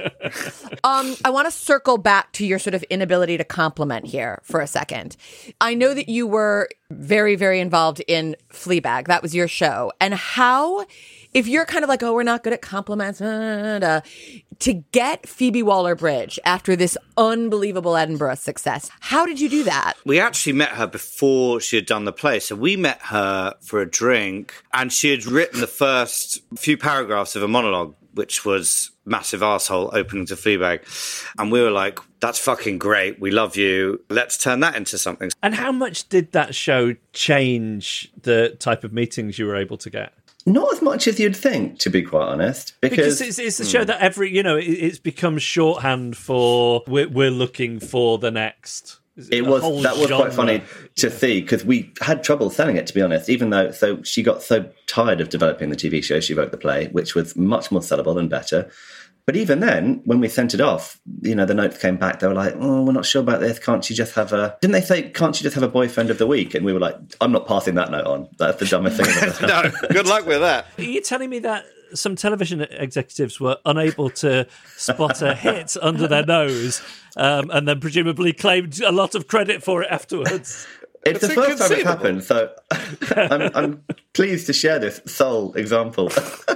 Um, I want to circle back to your sort of inability to compliment here for a second. I know that you were very, very involved in Fleabag. That was your show. And how, if you're kind of like, oh, we're not good at compliments, uh, uh, to get Phoebe Waller-Bridge after this unbelievable Edinburgh success, how did you do that? We actually met her before she had done the play. So we met her for a drink, and she had written the first few paragraphs of a monologue, which was Massive Arsehole opening to Fleabag. And we were like, that's fucking great. We love you. Let's turn that into something. And how much did that show change the type of meetings you were able to get? Not as much as you'd think, to be quite honest. Because, Because it's, it's a show that every, you know, it, it's become shorthand for we're, we're looking for the next. It a was whole that was genre. quite funny to see, because we had trouble selling it, to be honest, even though so she got so tired of developing the T V show, she wrote the play, which was much more sellable and better. But even then, when we sent it off, you know, the notes came back. They were like, oh, we're not sure about this. Can't she just have a... Didn't they say, can't she just have a boyfriend of the week? And we were like, I'm not passing that note on. That's the dumbest thing I've ever done. No, good luck with that. Are you telling me that some television executives were unable to spot a hit under their nose um, and then presumably claimed a lot of credit for it afterwards? It's That's the first time it's inconceivable. happened, so I'm, I'm pleased to share this sole example.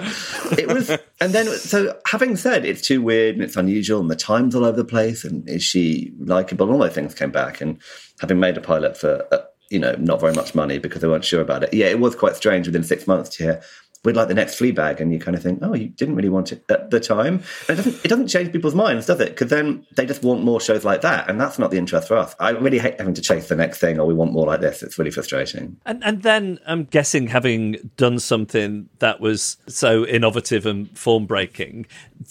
It was, and then, so having said it's too weird and it's unusual and the time's all over the place and is she likeable, all those things came back, and having made a pilot for, uh, you know, not very much money because they weren't sure about it. Yeah, it was quite strange within six months to hear, we'd like the next Fleabag, and you kind of think, oh, you didn't really want it at the time. And it doesn't, it doesn't change people's minds, does it? Because then they just want more shows like that, and that's not the interest for us. I really hate having to chase the next thing, or we want more like this. It's really frustrating. And and then I'm guessing, having done something that was so innovative and form breaking, that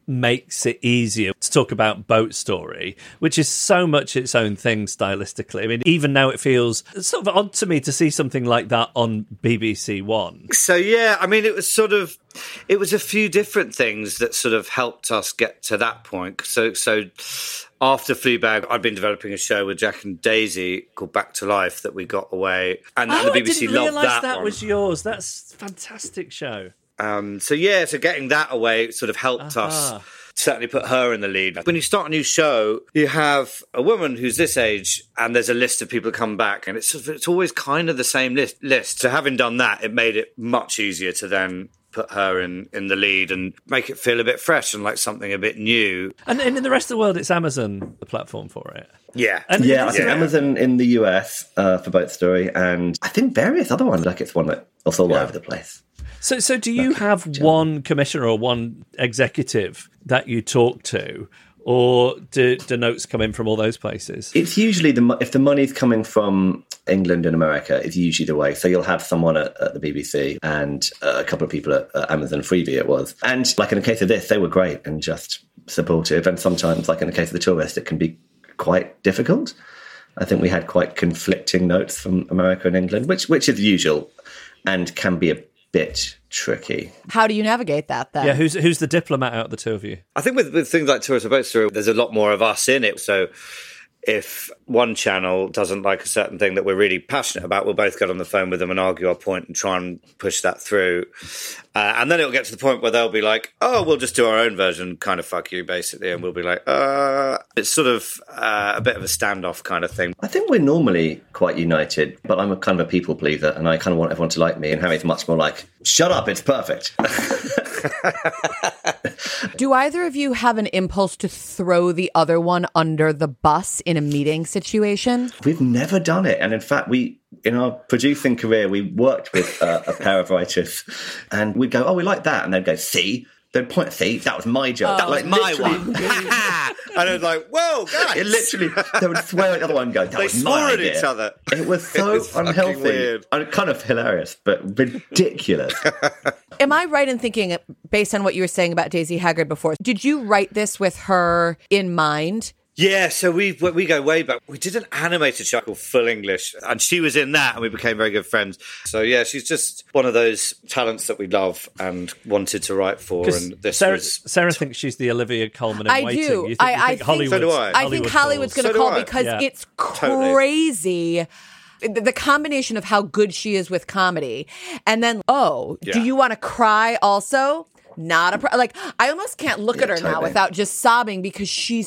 makes it easier to talk about Boat Story, which is so much its own thing stylistically. I mean, even now it feels sort of odd to me to see something like that on B B C One. So, yeah, I mean, it was sort of, it was a few different things that sort of helped us get to that point. So, so after Fleabag, I'd been developing a show with Jack and Daisy called Back to Life that we got away. And, oh, and the B B C I didn't loved realise that that one. was yours. That's a fantastic show. Um, so, yeah, so getting that away sort of helped Uh-huh. us certainly put her in the lead. When you start a new show, you have a woman who's this age and there's a list of people who come back, and it's sort of, it's always kind of the same list. list. So having done that, it made it much easier to then put her in, in the lead and make it feel a bit fresh and like something a bit new. And, and in the rest of the world, it's Amazon, the platform for it. Yeah. And yeah, I it's- think Amazon in the U S uh, for Boat Story, and I think various other ones. Like it's one that it's all Yeah. over the place. So, so do you have one commissioner or one executive that you talk to, or do, do notes come in from all those places? It's usually the mo- if the money's coming from England and America, it's usually the way. So you'll have someone at, at the B B C and uh, a couple of people at, at Amazon Freevee. It was, and like in the case of this, they were great and just supportive. And sometimes, like in the case of The Tourist, it can be quite difficult. I think we had quite conflicting notes from America and England, which which is usual and can be a bit tricky. How do you navigate that then? Yeah, who's who's the diplomat out of the two of you? I think with, with things like Tourist Boat Story, there's a lot more of us in it. So if one channel doesn't like a certain thing that we're really passionate about, we'll both get on the phone with them and argue our point and try and push that through. Uh, and then it'll get to the point where they'll be like, oh, we'll just do our own version, kind of fuck you, basically. And we'll be like, uh, it's sort of uh, a bit of a standoff kind of thing. I think we're normally quite united, but I'm a kind of a people pleaser and I kind of want everyone to like me. And Harry's much more like, shut up, it's perfect. Do either of you have an impulse to throw the other one under the bus in a meeting situation? We've never done it. And in fact, we, in our producing career, we worked with uh, a pair of writers and we'd go, oh, we like that. And they'd go, see? They'd point, see, that was my joke. Oh, that was my literally- one. And I was like, whoa, guys. It literally, they would swear at the other one and go, that They was swore my at idea. each other. It was so It was fucking unhealthy. weird. And kind of hilarious, but ridiculous. Am I right in thinking, based on what you were saying about Daisy Haggard before, did you write this with her in mind? Yeah, so we we go way back. We did an animated show called Full English, and she was in that, and we became very good friends. So yeah, she's just one of those talents that we love and wanted to write for. And this Sarah, was Sarah thinks she's the Olivia Colman in I Waiting. do. You think, I- you I think think- Hollywood? So do I. I think Hollywood's going to So do call I. because Yeah. it's Totally. crazy. The the combination of how good she is with comedy, and then, oh, Yeah. do you want to cry also? Not a pro- like. I almost can't look Yeah, at her now totally. without just sobbing because she's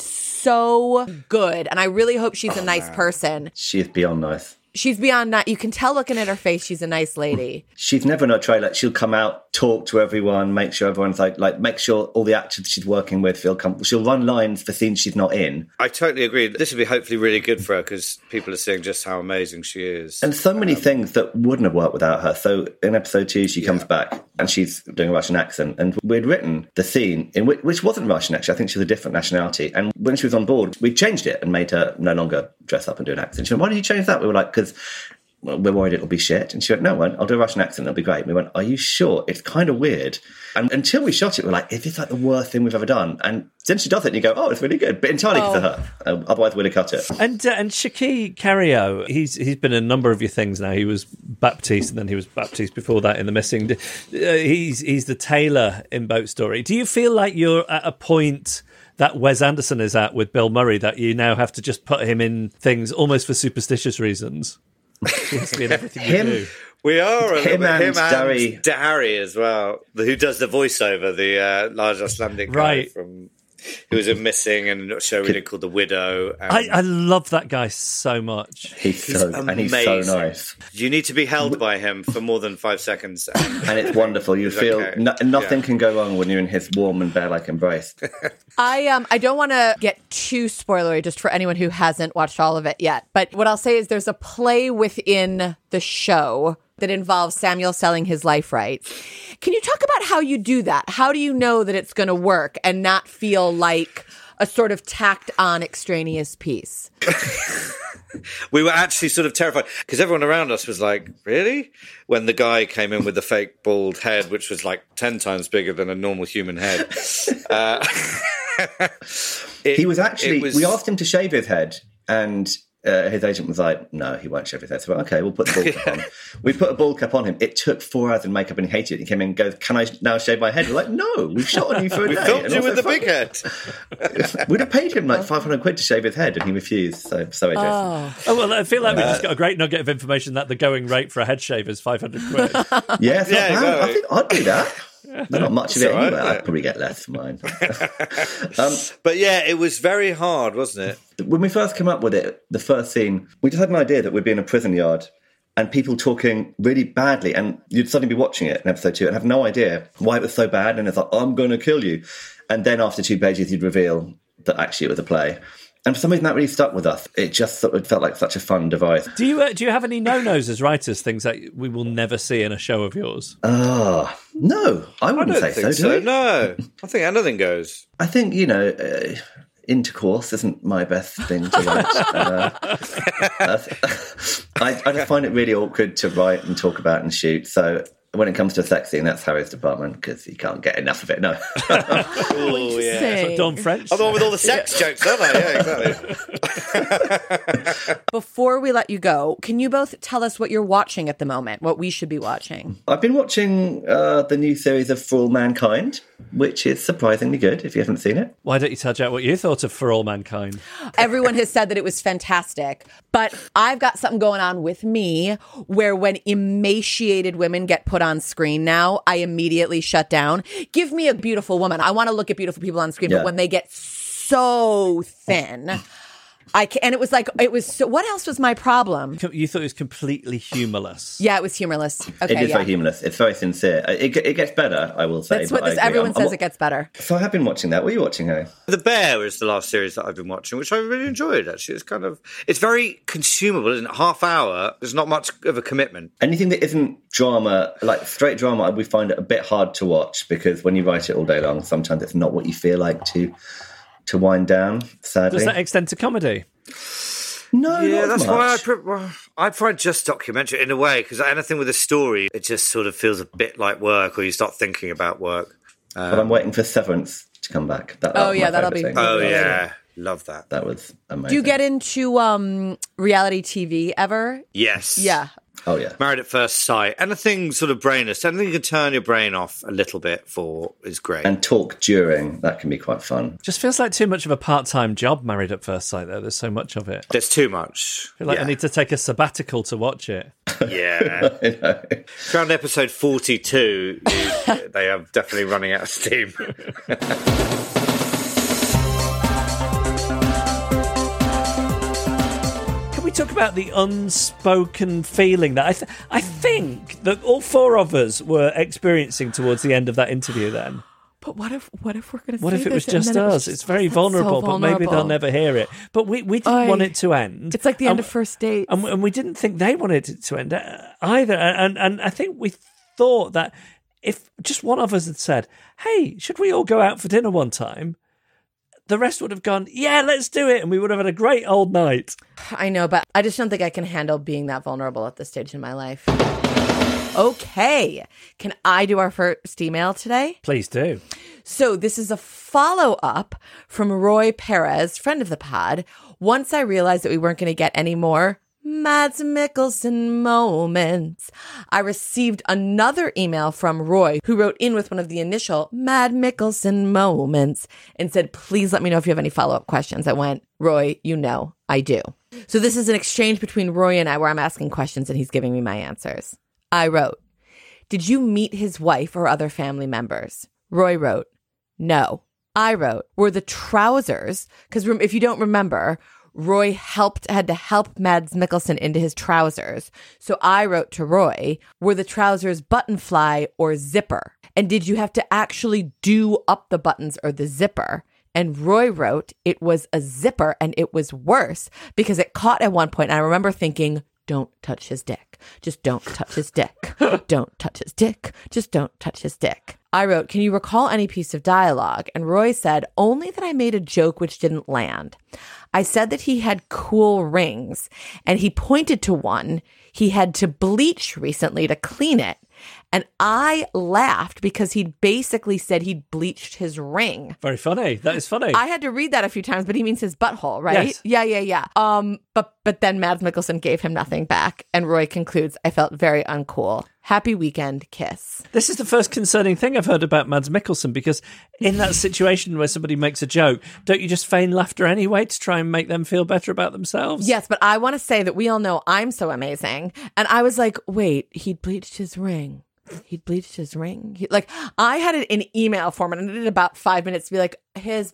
so good, and I really hope she's a nice person. She is beyond nice. She's beyond that. You can tell looking at her face, she's a nice lady. She's never in a trailer. She'll come out, talk to everyone, make sure everyone's like, like, make sure all the actors she's working with feel comfortable. She'll run lines for scenes she's not in. I totally agree. This will be hopefully really good for her because people are seeing just how amazing she is. And so many things that wouldn't have worked without her. So in episode two, she comes back and she's doing a Russian accent. And we'd written the scene in which, which wasn't Russian, actually. I think she was a different nationality. And when she was on board, we changed it and made her no longer dress up and do an accent. She went, why did you change that? We were like, because well, we're worried it'll be shit. And she went, no, one, I'll do a Russian accent. It'll be great. And we went, are you sure? It's kind of weird. And until we shot it, we were like, is this like the worst thing we've ever done? And then she does it and you go, oh, it's really good. But entirely because of her. Uh, otherwise, we'd have cut it. And uh, and Shaki Cario, he's he's been in a number of your things now. He was Baptiste, and then he was Baptiste before that in The Missing. Uh, he's he's the tailor in Boat Story. Do you feel like you're at a point that Wes Anderson is at with Bill Murray, that you now have to just put him in things almost for superstitious reasons? He has to be in everything you Him- do. We are a Him little bit, and him Dari. and Dari as well, the- who does the voiceover, the uh, large Icelandic guy Right. from who was in Missing and a show we did called The Widow. And I, I love that guy so much. He's, so, and he's so amazing. nice. You need to be held by him for more than five seconds. And it's wonderful. You He's feel okay. no, nothing Yeah. can go wrong when you're in his warm and bear-like embrace. I um I don't want to get too spoilery just for anyone who hasn't watched all of it yet. But what I'll say is there's a play within the show that involves Samuel selling his life rights. Can you talk about how you do that? How do you know that it's going to work and not feel like a sort of tacked on extraneous piece? we were actually sort of terrified because everyone around us was like, really? When the guy came in with the fake bald head, which was like ten times bigger than a normal human head. Uh, it, he was actually, was, we asked him to shave his head, and uh, his agent was like, no, he won't shave his head. So, okay, we'll put the bald cap on. We put a bald cap on him. It took four hours in makeup and he hated it. He came in and goes, can I now shave my head? We're like, no, we've shot on you for a we day. We filmed and you with the fuck, big head. We'd have paid him like five hundred quid to shave his head, and he refused. So, sorry, Jason. Oh. Oh, well, I feel like we Uh, just got a great nugget of information that the going rate for a head shave is five hundred quid. Yeah, it's not Yeah, bad. exactly. I think I'd do that. There's not much of It's it all right, anyway. yeah. I'd probably get less for mine. um, But yeah, it was very hard, wasn't it? when we first came up with it, the first scene, we just had an idea that we'd be in a prison yard and people talking really badly, and you'd suddenly be watching it in episode two and have no idea why it was so bad, and it's like, I'm going to kill you. And then after two pages, you'd reveal that actually it was a play. And for some reason, that really stuck with us. It just sort of felt like such a fun device. Do you uh, do you have any no-nos as writers, things that we will never see in a show of yours? Ah, no, I I wouldn't don't say think so, so. do we? No, I think anything goes. I think, you know, uh, intercourse isn't my best thing to write. uh, uh, I, I just find it really awkward to write and talk about and shoot. So when it comes to a sex scene, that's Harry's department because he can't get enough of it. No. Oh, yeah. That's what Dawn French. I'm the one with all the sex jokes, aren't I? Yeah, exactly. Before we let you go, can you both tell us what you're watching at the moment, what we should be watching? I've been watching uh, the new series of For All Mankind, which is surprisingly good if you haven't seen it. Why don't you tell Jack what you thought of For All Mankind? Everyone has said that it was fantastic, but I've got something going on with me where when emaciated women get put on screen now, I immediately shut down. Give me a beautiful woman. I want to look at beautiful people on screen, Yeah. but when they get so thin, I can, and it was like, it was so, what else was my problem? You thought it was completely humorless. Yeah, it was humorless. Okay, it is yeah. very humorless. It's very sincere. It, it gets better, I will say. That's but what this, I agree. everyone I'm- I'm- says it gets better. So I have been watching that. What are you watching, Harry? The Bear is the last series that I've been watching, which I really enjoyed, actually. It's kind of, it's very consumable, isn't it? Half hour, there's not much of a commitment. Anything that isn't drama, like straight drama, we find it a bit hard to watch because when you write it all day long, sometimes it's not what you feel like to to wind down, sadly. Does that extend to comedy? No, Yeah, not that's as why I, much. pre- well, I find just documentary in a way, because anything with a story, it just sort of feels a bit like work, or you start thinking about work. But I'm waiting for Severance to come back. That, that Oh, was my yeah, that'll favourite be- thing. Oh, Yeah. yeah. Love that. That was amazing. Do you get into um, reality T V ever? Yes. Yeah. Oh, yeah. Married at First Sight. Anything sort of brainless, anything you can turn your brain off a little bit for is great. And talk during, that can be quite fun. Just feels like too much of a part-time job, Married at First Sight, though. There's so much of it. There's too much. I feel like yeah. I need to take a sabbatical to watch it. Yeah. You know? Around episode forty-two, you, they are definitely running out of steam. Can we talk about the unspoken feeling that I, th- I think that all four of us were experiencing towards the end of that interview then? But what if what if we're going to What if it was just us? It's very vulnerable, but maybe they'll never hear it. But we, we didn't Oy. want it to end. It's like the end And- of First Dates. And, and we didn't think they wanted it to end uh, either. And, and I think we thought that if just one of us had said, hey, should we all go out for dinner one time? The rest would have gone, yeah, let's do it. And we would have had a great old night. I know, but I just don't think I can handle being that vulnerable at this stage in my life. Okay. Can I do our first email today? Please do. So this is a follow-up from Roy Perez, friend of the pod. Once I realized that we weren't going to get any more Mads Mikkelsen moments, I received another email from Roy, who wrote in with one of the initial Mad Mikkelsen moments and said, please let me know if you have any follow-up questions. I went, Roy, you know, I do. So this is an exchange between Roy and I where I'm asking questions and he's giving me my answers. I wrote, did you meet his wife or other family members? Roy wrote, no. I wrote, were the trousers, because if you don't remember, Roy helped had to help Mads Mikkelsen into his trousers. So I wrote to Roy, were the trousers button fly or zipper? And did you have to actually do up the buttons or the zipper? And Roy wrote, it was a zipper and it was worse because it caught at one point. And I remember thinking, don't touch his dick. Just don't touch his dick. Don't touch his dick. Just don't touch his dick. I wrote, can you recall any piece of dialogue? And Roy said, only that I made a joke which didn't land. I said that he had cool rings, and he pointed to one he had to bleach recently to clean it. And I laughed because he basically said he'd bleached his ring. Very funny. That is funny. I had to read that a few times, but he means his butthole, right? Yes. Yeah, yeah, yeah. Um, but but then Mads Mikkelsen gave him nothing back. And Roy concludes, I felt very uncool. Happy weekend, kiss. This is the first concerning thing I've heard about Mads Mikkelsen, because in that situation where somebody makes a joke, don't you just feign laughter anyway to try and make them feel better about themselves? Yes, but I want to say that we all know I'm so amazing. And I was like, wait, he'd bleached his ring. He'd bleached his ring. He, like, I had it in email format, and it did about five minutes to be like, his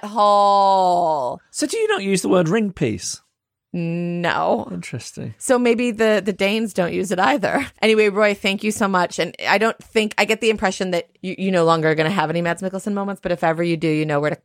butthole. So do you not use the word ring piece? No. Interesting. So maybe the, the Danes don't use it either. Anyway, Roy, thank you so much. And I don't think, I get the impression that you, you no longer are going to have any Mads Mikkelsen moments, but if ever you do, you know where to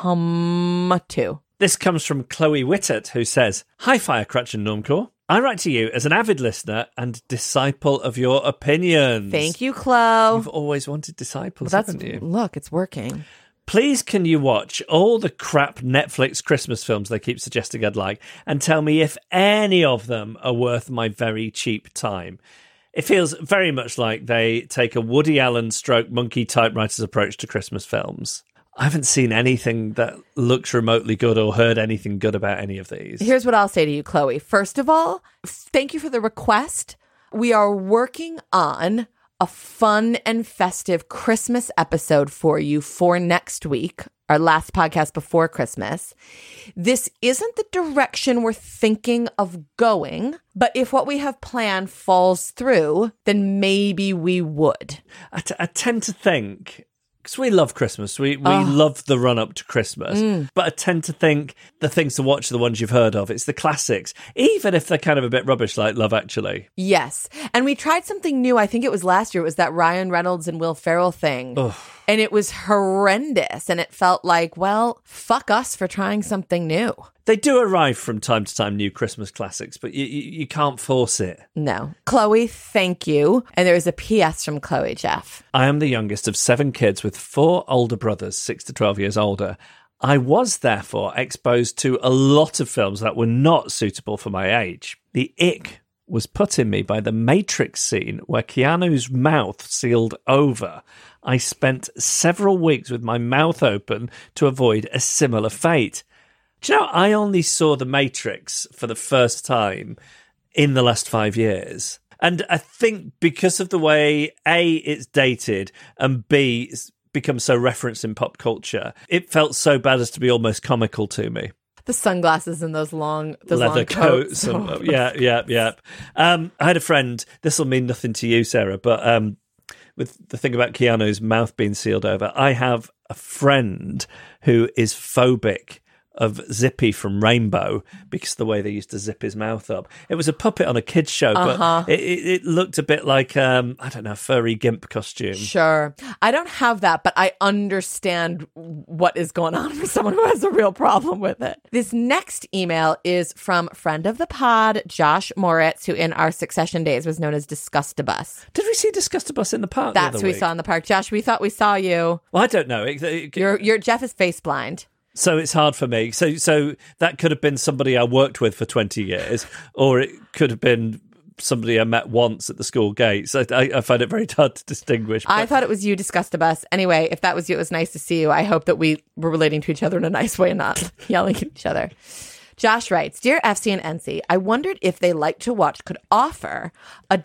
come to. This comes from Chloe Whittert, who says, Hi, Firecrutch and Normcore. I write to you as an avid listener and disciple of your opinions. Thank you, Chloe. You've always wanted disciples, well, that's, haven't you? Look, it's working. Please can you watch all the crap Netflix Christmas films they keep suggesting I'd like and tell me if any of them are worth my very cheap time. It feels very much like they take a Woody Allen stroke monkey typewriter's approach to Christmas films. I haven't seen anything that looks remotely good or heard anything good about any of these. Here's what I'll say to you, Chloe. First of all, thank you for the request. We are working on a fun and festive Christmas episode for you for next week, our last podcast before Christmas. This isn't the direction we're thinking of going, but if what we have planned falls through, then maybe we would. I, t- I tend to think... Because we love Christmas. We we Oh. love the run-up to Christmas. Mm. But I tend to think the things to watch are the ones you've heard of. It's the classics, even if they're kind of a bit rubbish, like Love Actually. Yes. And we tried something new. I think it was last year. It was that Ryan Reynolds and Will Ferrell thing. Ugh. And it was horrendous. And it felt like, well, fuck us for trying something new. They do arrive from time to time, new Christmas classics, but you, you, you can't force it. No. Chloe, thank you. And there is a P S from Chloe, Jeff. I am the youngest of seven kids with four older brothers, six to twelve years older. I was therefore exposed to a lot of films that were not suitable for my age. The ick was put in me by the Matrix scene where Keanu's mouth sealed over. I spent several weeks with my mouth open to avoid a similar fate. Do you know, I only saw The Matrix for the first time in the last five years. And I think because of the way, A, it's dated, and B, it's become so referenced in pop culture, it felt so bad as to be almost comical to me. The sunglasses and those long those leather long coats. coats. And, yeah, yeah, yeah. Um, I had a friend, this will mean nothing to you, Sarah, but um, with the thing about Keanu's mouth being sealed over, I have a friend who is phobic of Zippy from Rainbow because of the way they used to zip his mouth up. It was a puppet on a kid's show, Uh-huh. but it, it, it looked a bit like, um, I don't know, a furry gimp costume. Sure. I don't have that, but I understand what is going on for someone who has a real problem with it. This next email is from friend of the pod, Josh Moritz, who in our Succession days was known as Disgustabus. Did we see Disgustabus in the park? That's the who other we week? saw in the park. Josh, we thought we saw you. Well, I don't know. It, it, Your your Jeff is face blind. So it's hard for me. So so that could have been somebody I worked with for twenty years, or it could have been somebody I met once at the school gates. I, I, I find it very hard to distinguish. I but- thought it was you, Disgustabus. Anyway, if that was you, it was nice to see you. I hope that we were relating to each other in a nice way and not yelling at each other. Josh writes, Dear F C and N C, I wondered if They Like to Watch could offer a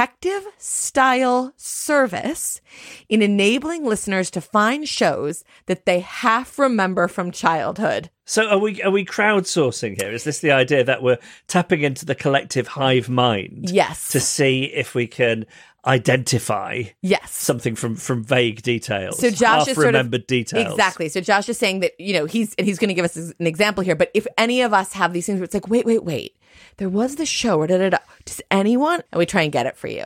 detective-style service in enabling listeners to find shows that they half remember from childhood. So are we are we crowdsourcing here? Is this the idea that we're tapping into the collective hive mind? Yes. To see if we can identify yes. something from, from vague details. So Josh is sort of remembered details. Exactly. So Josh is saying that, you know, he's and he's going to give us an example here. But if any of us have these things where it's like, wait, wait, wait, there was the show, or da da da. Does anyone? And we try and get it for you.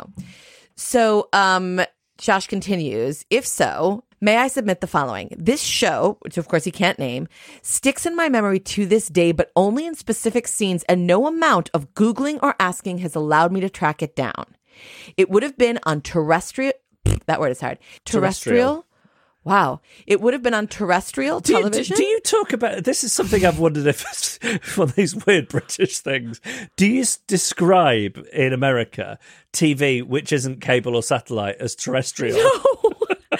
So um, Josh continues. If so, may I submit the following? This show, which of course he can't name, sticks in my memory to this day, but only in specific scenes, and no amount of Googling or asking has allowed me to track it down. It would have been on terrestrial That word is hard. Terrestrial. Terrestrial? Wow. It would have been on terrestrial Do you, television? do, do you talk about, this is something I've wondered if it's one of these weird British things. Do you s- describe in America T V, which isn't cable or satellite, as terrestrial? No.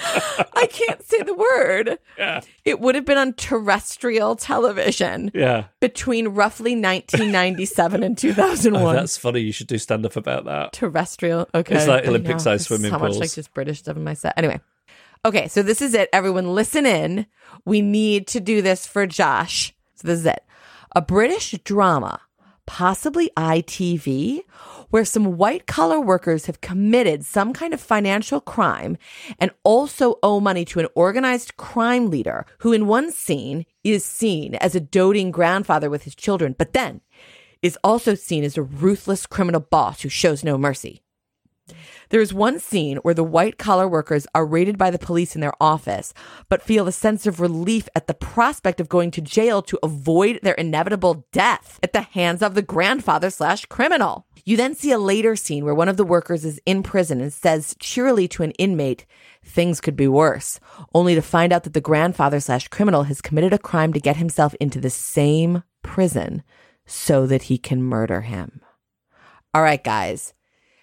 I can't say the word. Yeah. It would have been on terrestrial television Yeah. between roughly nineteen ninety-seven and two thousand one. Oh, that's funny. You should do stand up about that. Terrestrial. Okay. It's like I know. Olympic-sized There's swimming so pools. much like just British stuff in my set. Anyway. Okay, so this is it. Everyone listen in. We need to do this for Josh. So this is it. A British drama, possibly I T V, where some white-collar workers have committed some kind of financial crime and also owe money to an organized crime leader who in one scene is seen as a doting grandfather with his children, but then is also seen as a ruthless criminal boss who shows no mercy. There's one scene where the white-collar workers are raided by the police in their office, but feel a sense of relief at the prospect of going to jail to avoid their inevitable death at the hands of the grandfather slash criminal. You then see a later scene where one of the workers is in prison and says cheerily to an inmate, things could be worse, only to find out that the grandfather slash criminal has committed a crime to get himself into the same prison so that he can murder him. All right, guys.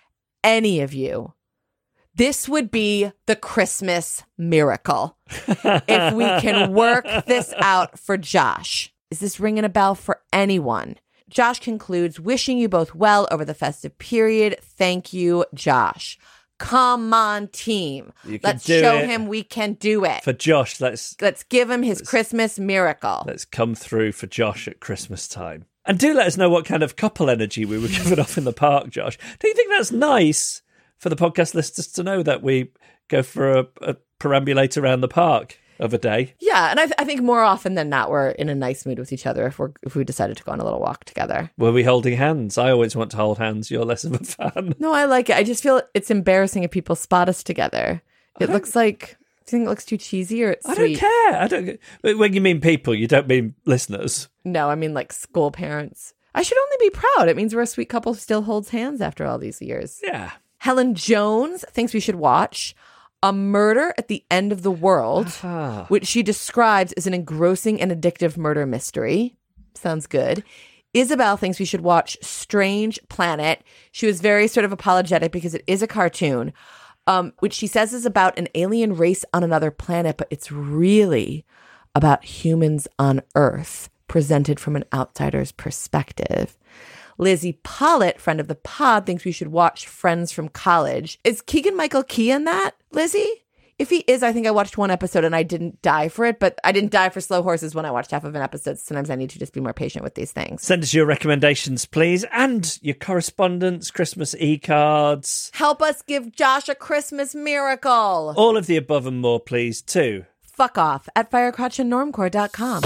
Any of you, this would be the Christmas miracle if we can work this out for Josh. Is this ringing a bell for anyone? Josh concludes, wishing you both well over the festive period. Thank you, Josh. Come on, team. Let's show it. him we can do it. For Josh, let's Let's give him his Christmas miracle. let's come through for Josh at Christmas time. And do let us know what kind of couple energy we were giving off in the park, Josh. Do you think that's nice for the podcast listeners to know that we go for a, a perambulate around the park of a day? Yeah, and I, th- I think more often than not, we're in a nice mood with each other if we're if we decided to go on a little walk together. Were we holding hands? I always want to hold hands. You're less of a fan. No, I like it. I just feel it's embarrassing if people spot us together. It looks like, do you think it looks too cheesy or it's I sweet? don't care. I don't. But when you mean people, you don't mean listeners. No, I mean like school parents. I should only be proud. It means we're a sweet couple who still holds hands after all these years. Yeah. Helen Jones thinks we should watch A Murder at the End of the World, Ah. which she describes as an engrossing and addictive murder mystery. Sounds good. Isabel thinks we should watch Strange Planet. She was very sort of apologetic because it is a cartoon, um, which she says is about an alien race on another planet, but it's really about humans on Earth, presented from an outsider's perspective. Lizzie Pollitt, friend of the pod, thinks we should watch Friends from College. Is Keegan-Michael Key in that, Lizzie? If he is, I think I watched one episode and I didn't die for it, but I didn't die for Slow Horses when I watched half of an episode. Sometimes I need to just be more patient with these things. Send us your recommendations, please, and your correspondence, Christmas e-cards. Help us give Josh a Christmas miracle. All of the above and more, please, too. Fuck off at firecrotch and normcore dot com.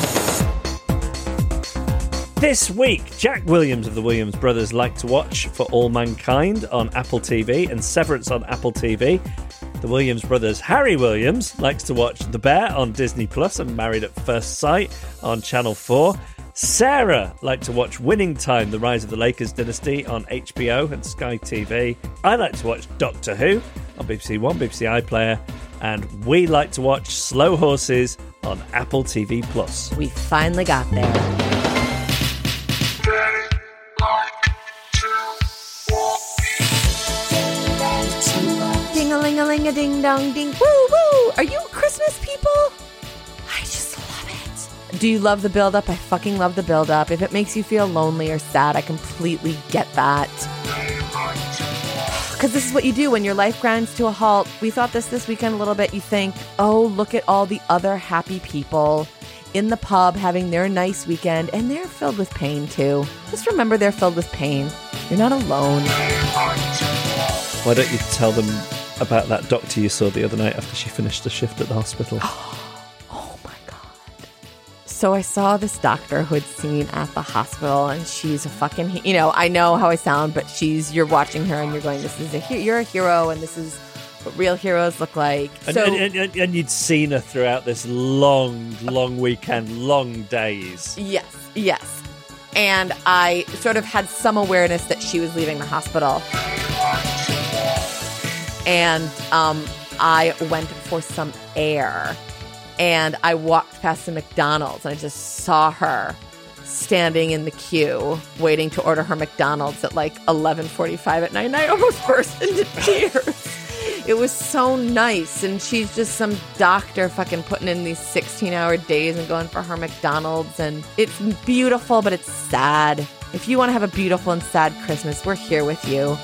This week, Jack Williams of the Williams Brothers Like to Watch For All Mankind on Apple T V and Severance on Apple T V. The Williams brothers, Harry Williams, likes to watch The Bear on Disney Plus and Married at First Sight on Channel four. Sarah liked to watch Winning Time, The Rise of the Lakers Dynasty on H B O and Sky T V. I like to watch Doctor Who on B B C One, B B C iPlayer. And we like to watch Slow Horses on Apple T V Plus. We finally got there. Ding-a-ling-a-ling-a-ding-dong-ding. Woo-woo! Are you Christmas people? I just love it. Do you love the build-up? I fucking love the build-up. If it makes you feel lonely or sad, I completely get that. Because this is what you do when your life grinds to a halt. We thought this this weekend a little bit. You think, oh, look at all the other happy people in the pub having their nice weekend, and they're filled with pain too. Just remember they're filled with pain. You're not alone. Why don't you tell them about that doctor you saw the other night after she finished the shift at the hospital? Oh my God. So I saw this doctor who had seen at the hospital, and she's a fucking, you know, I know how I sound, but she's, you're watching her and you're going, this is a, he- you're a hero, and this is what real heroes look like. And, So and, and, and you'd seen her throughout this long, long weekend, long days. yes, yes. And I sort of had some awareness that she was leaving the hospital. and um, I went for some air. And I walked past the McDonald's and I just saw her standing in the queue waiting to order her McDonald's at like eleven forty-five at night. And I almost burst into tears. It was so nice. And she's just some doctor fucking putting in these sixteen-hour days and going for her McDonald's. And it's beautiful, but it's sad. If you want to have a beautiful and sad Christmas, we're here with you.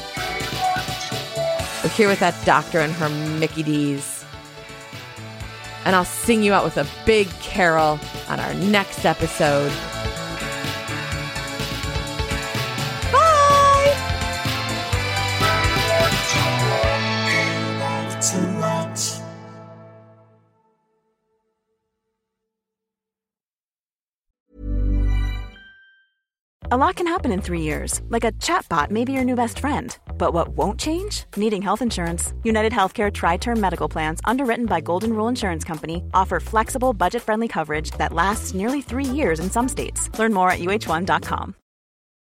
We're here with that doctor and her Mickey D's. And I'll sing you out with a big carol on our next episode. Bye! A lot can happen in three years, like a chatbot may be your new best friend. But what won't change? Needing health insurance. United Healthcare Tri-Term Medical Plans, underwritten by Golden Rule Insurance Company, offer flexible, budget-friendly coverage that lasts nearly three years in some states. Learn more at U H one dot com.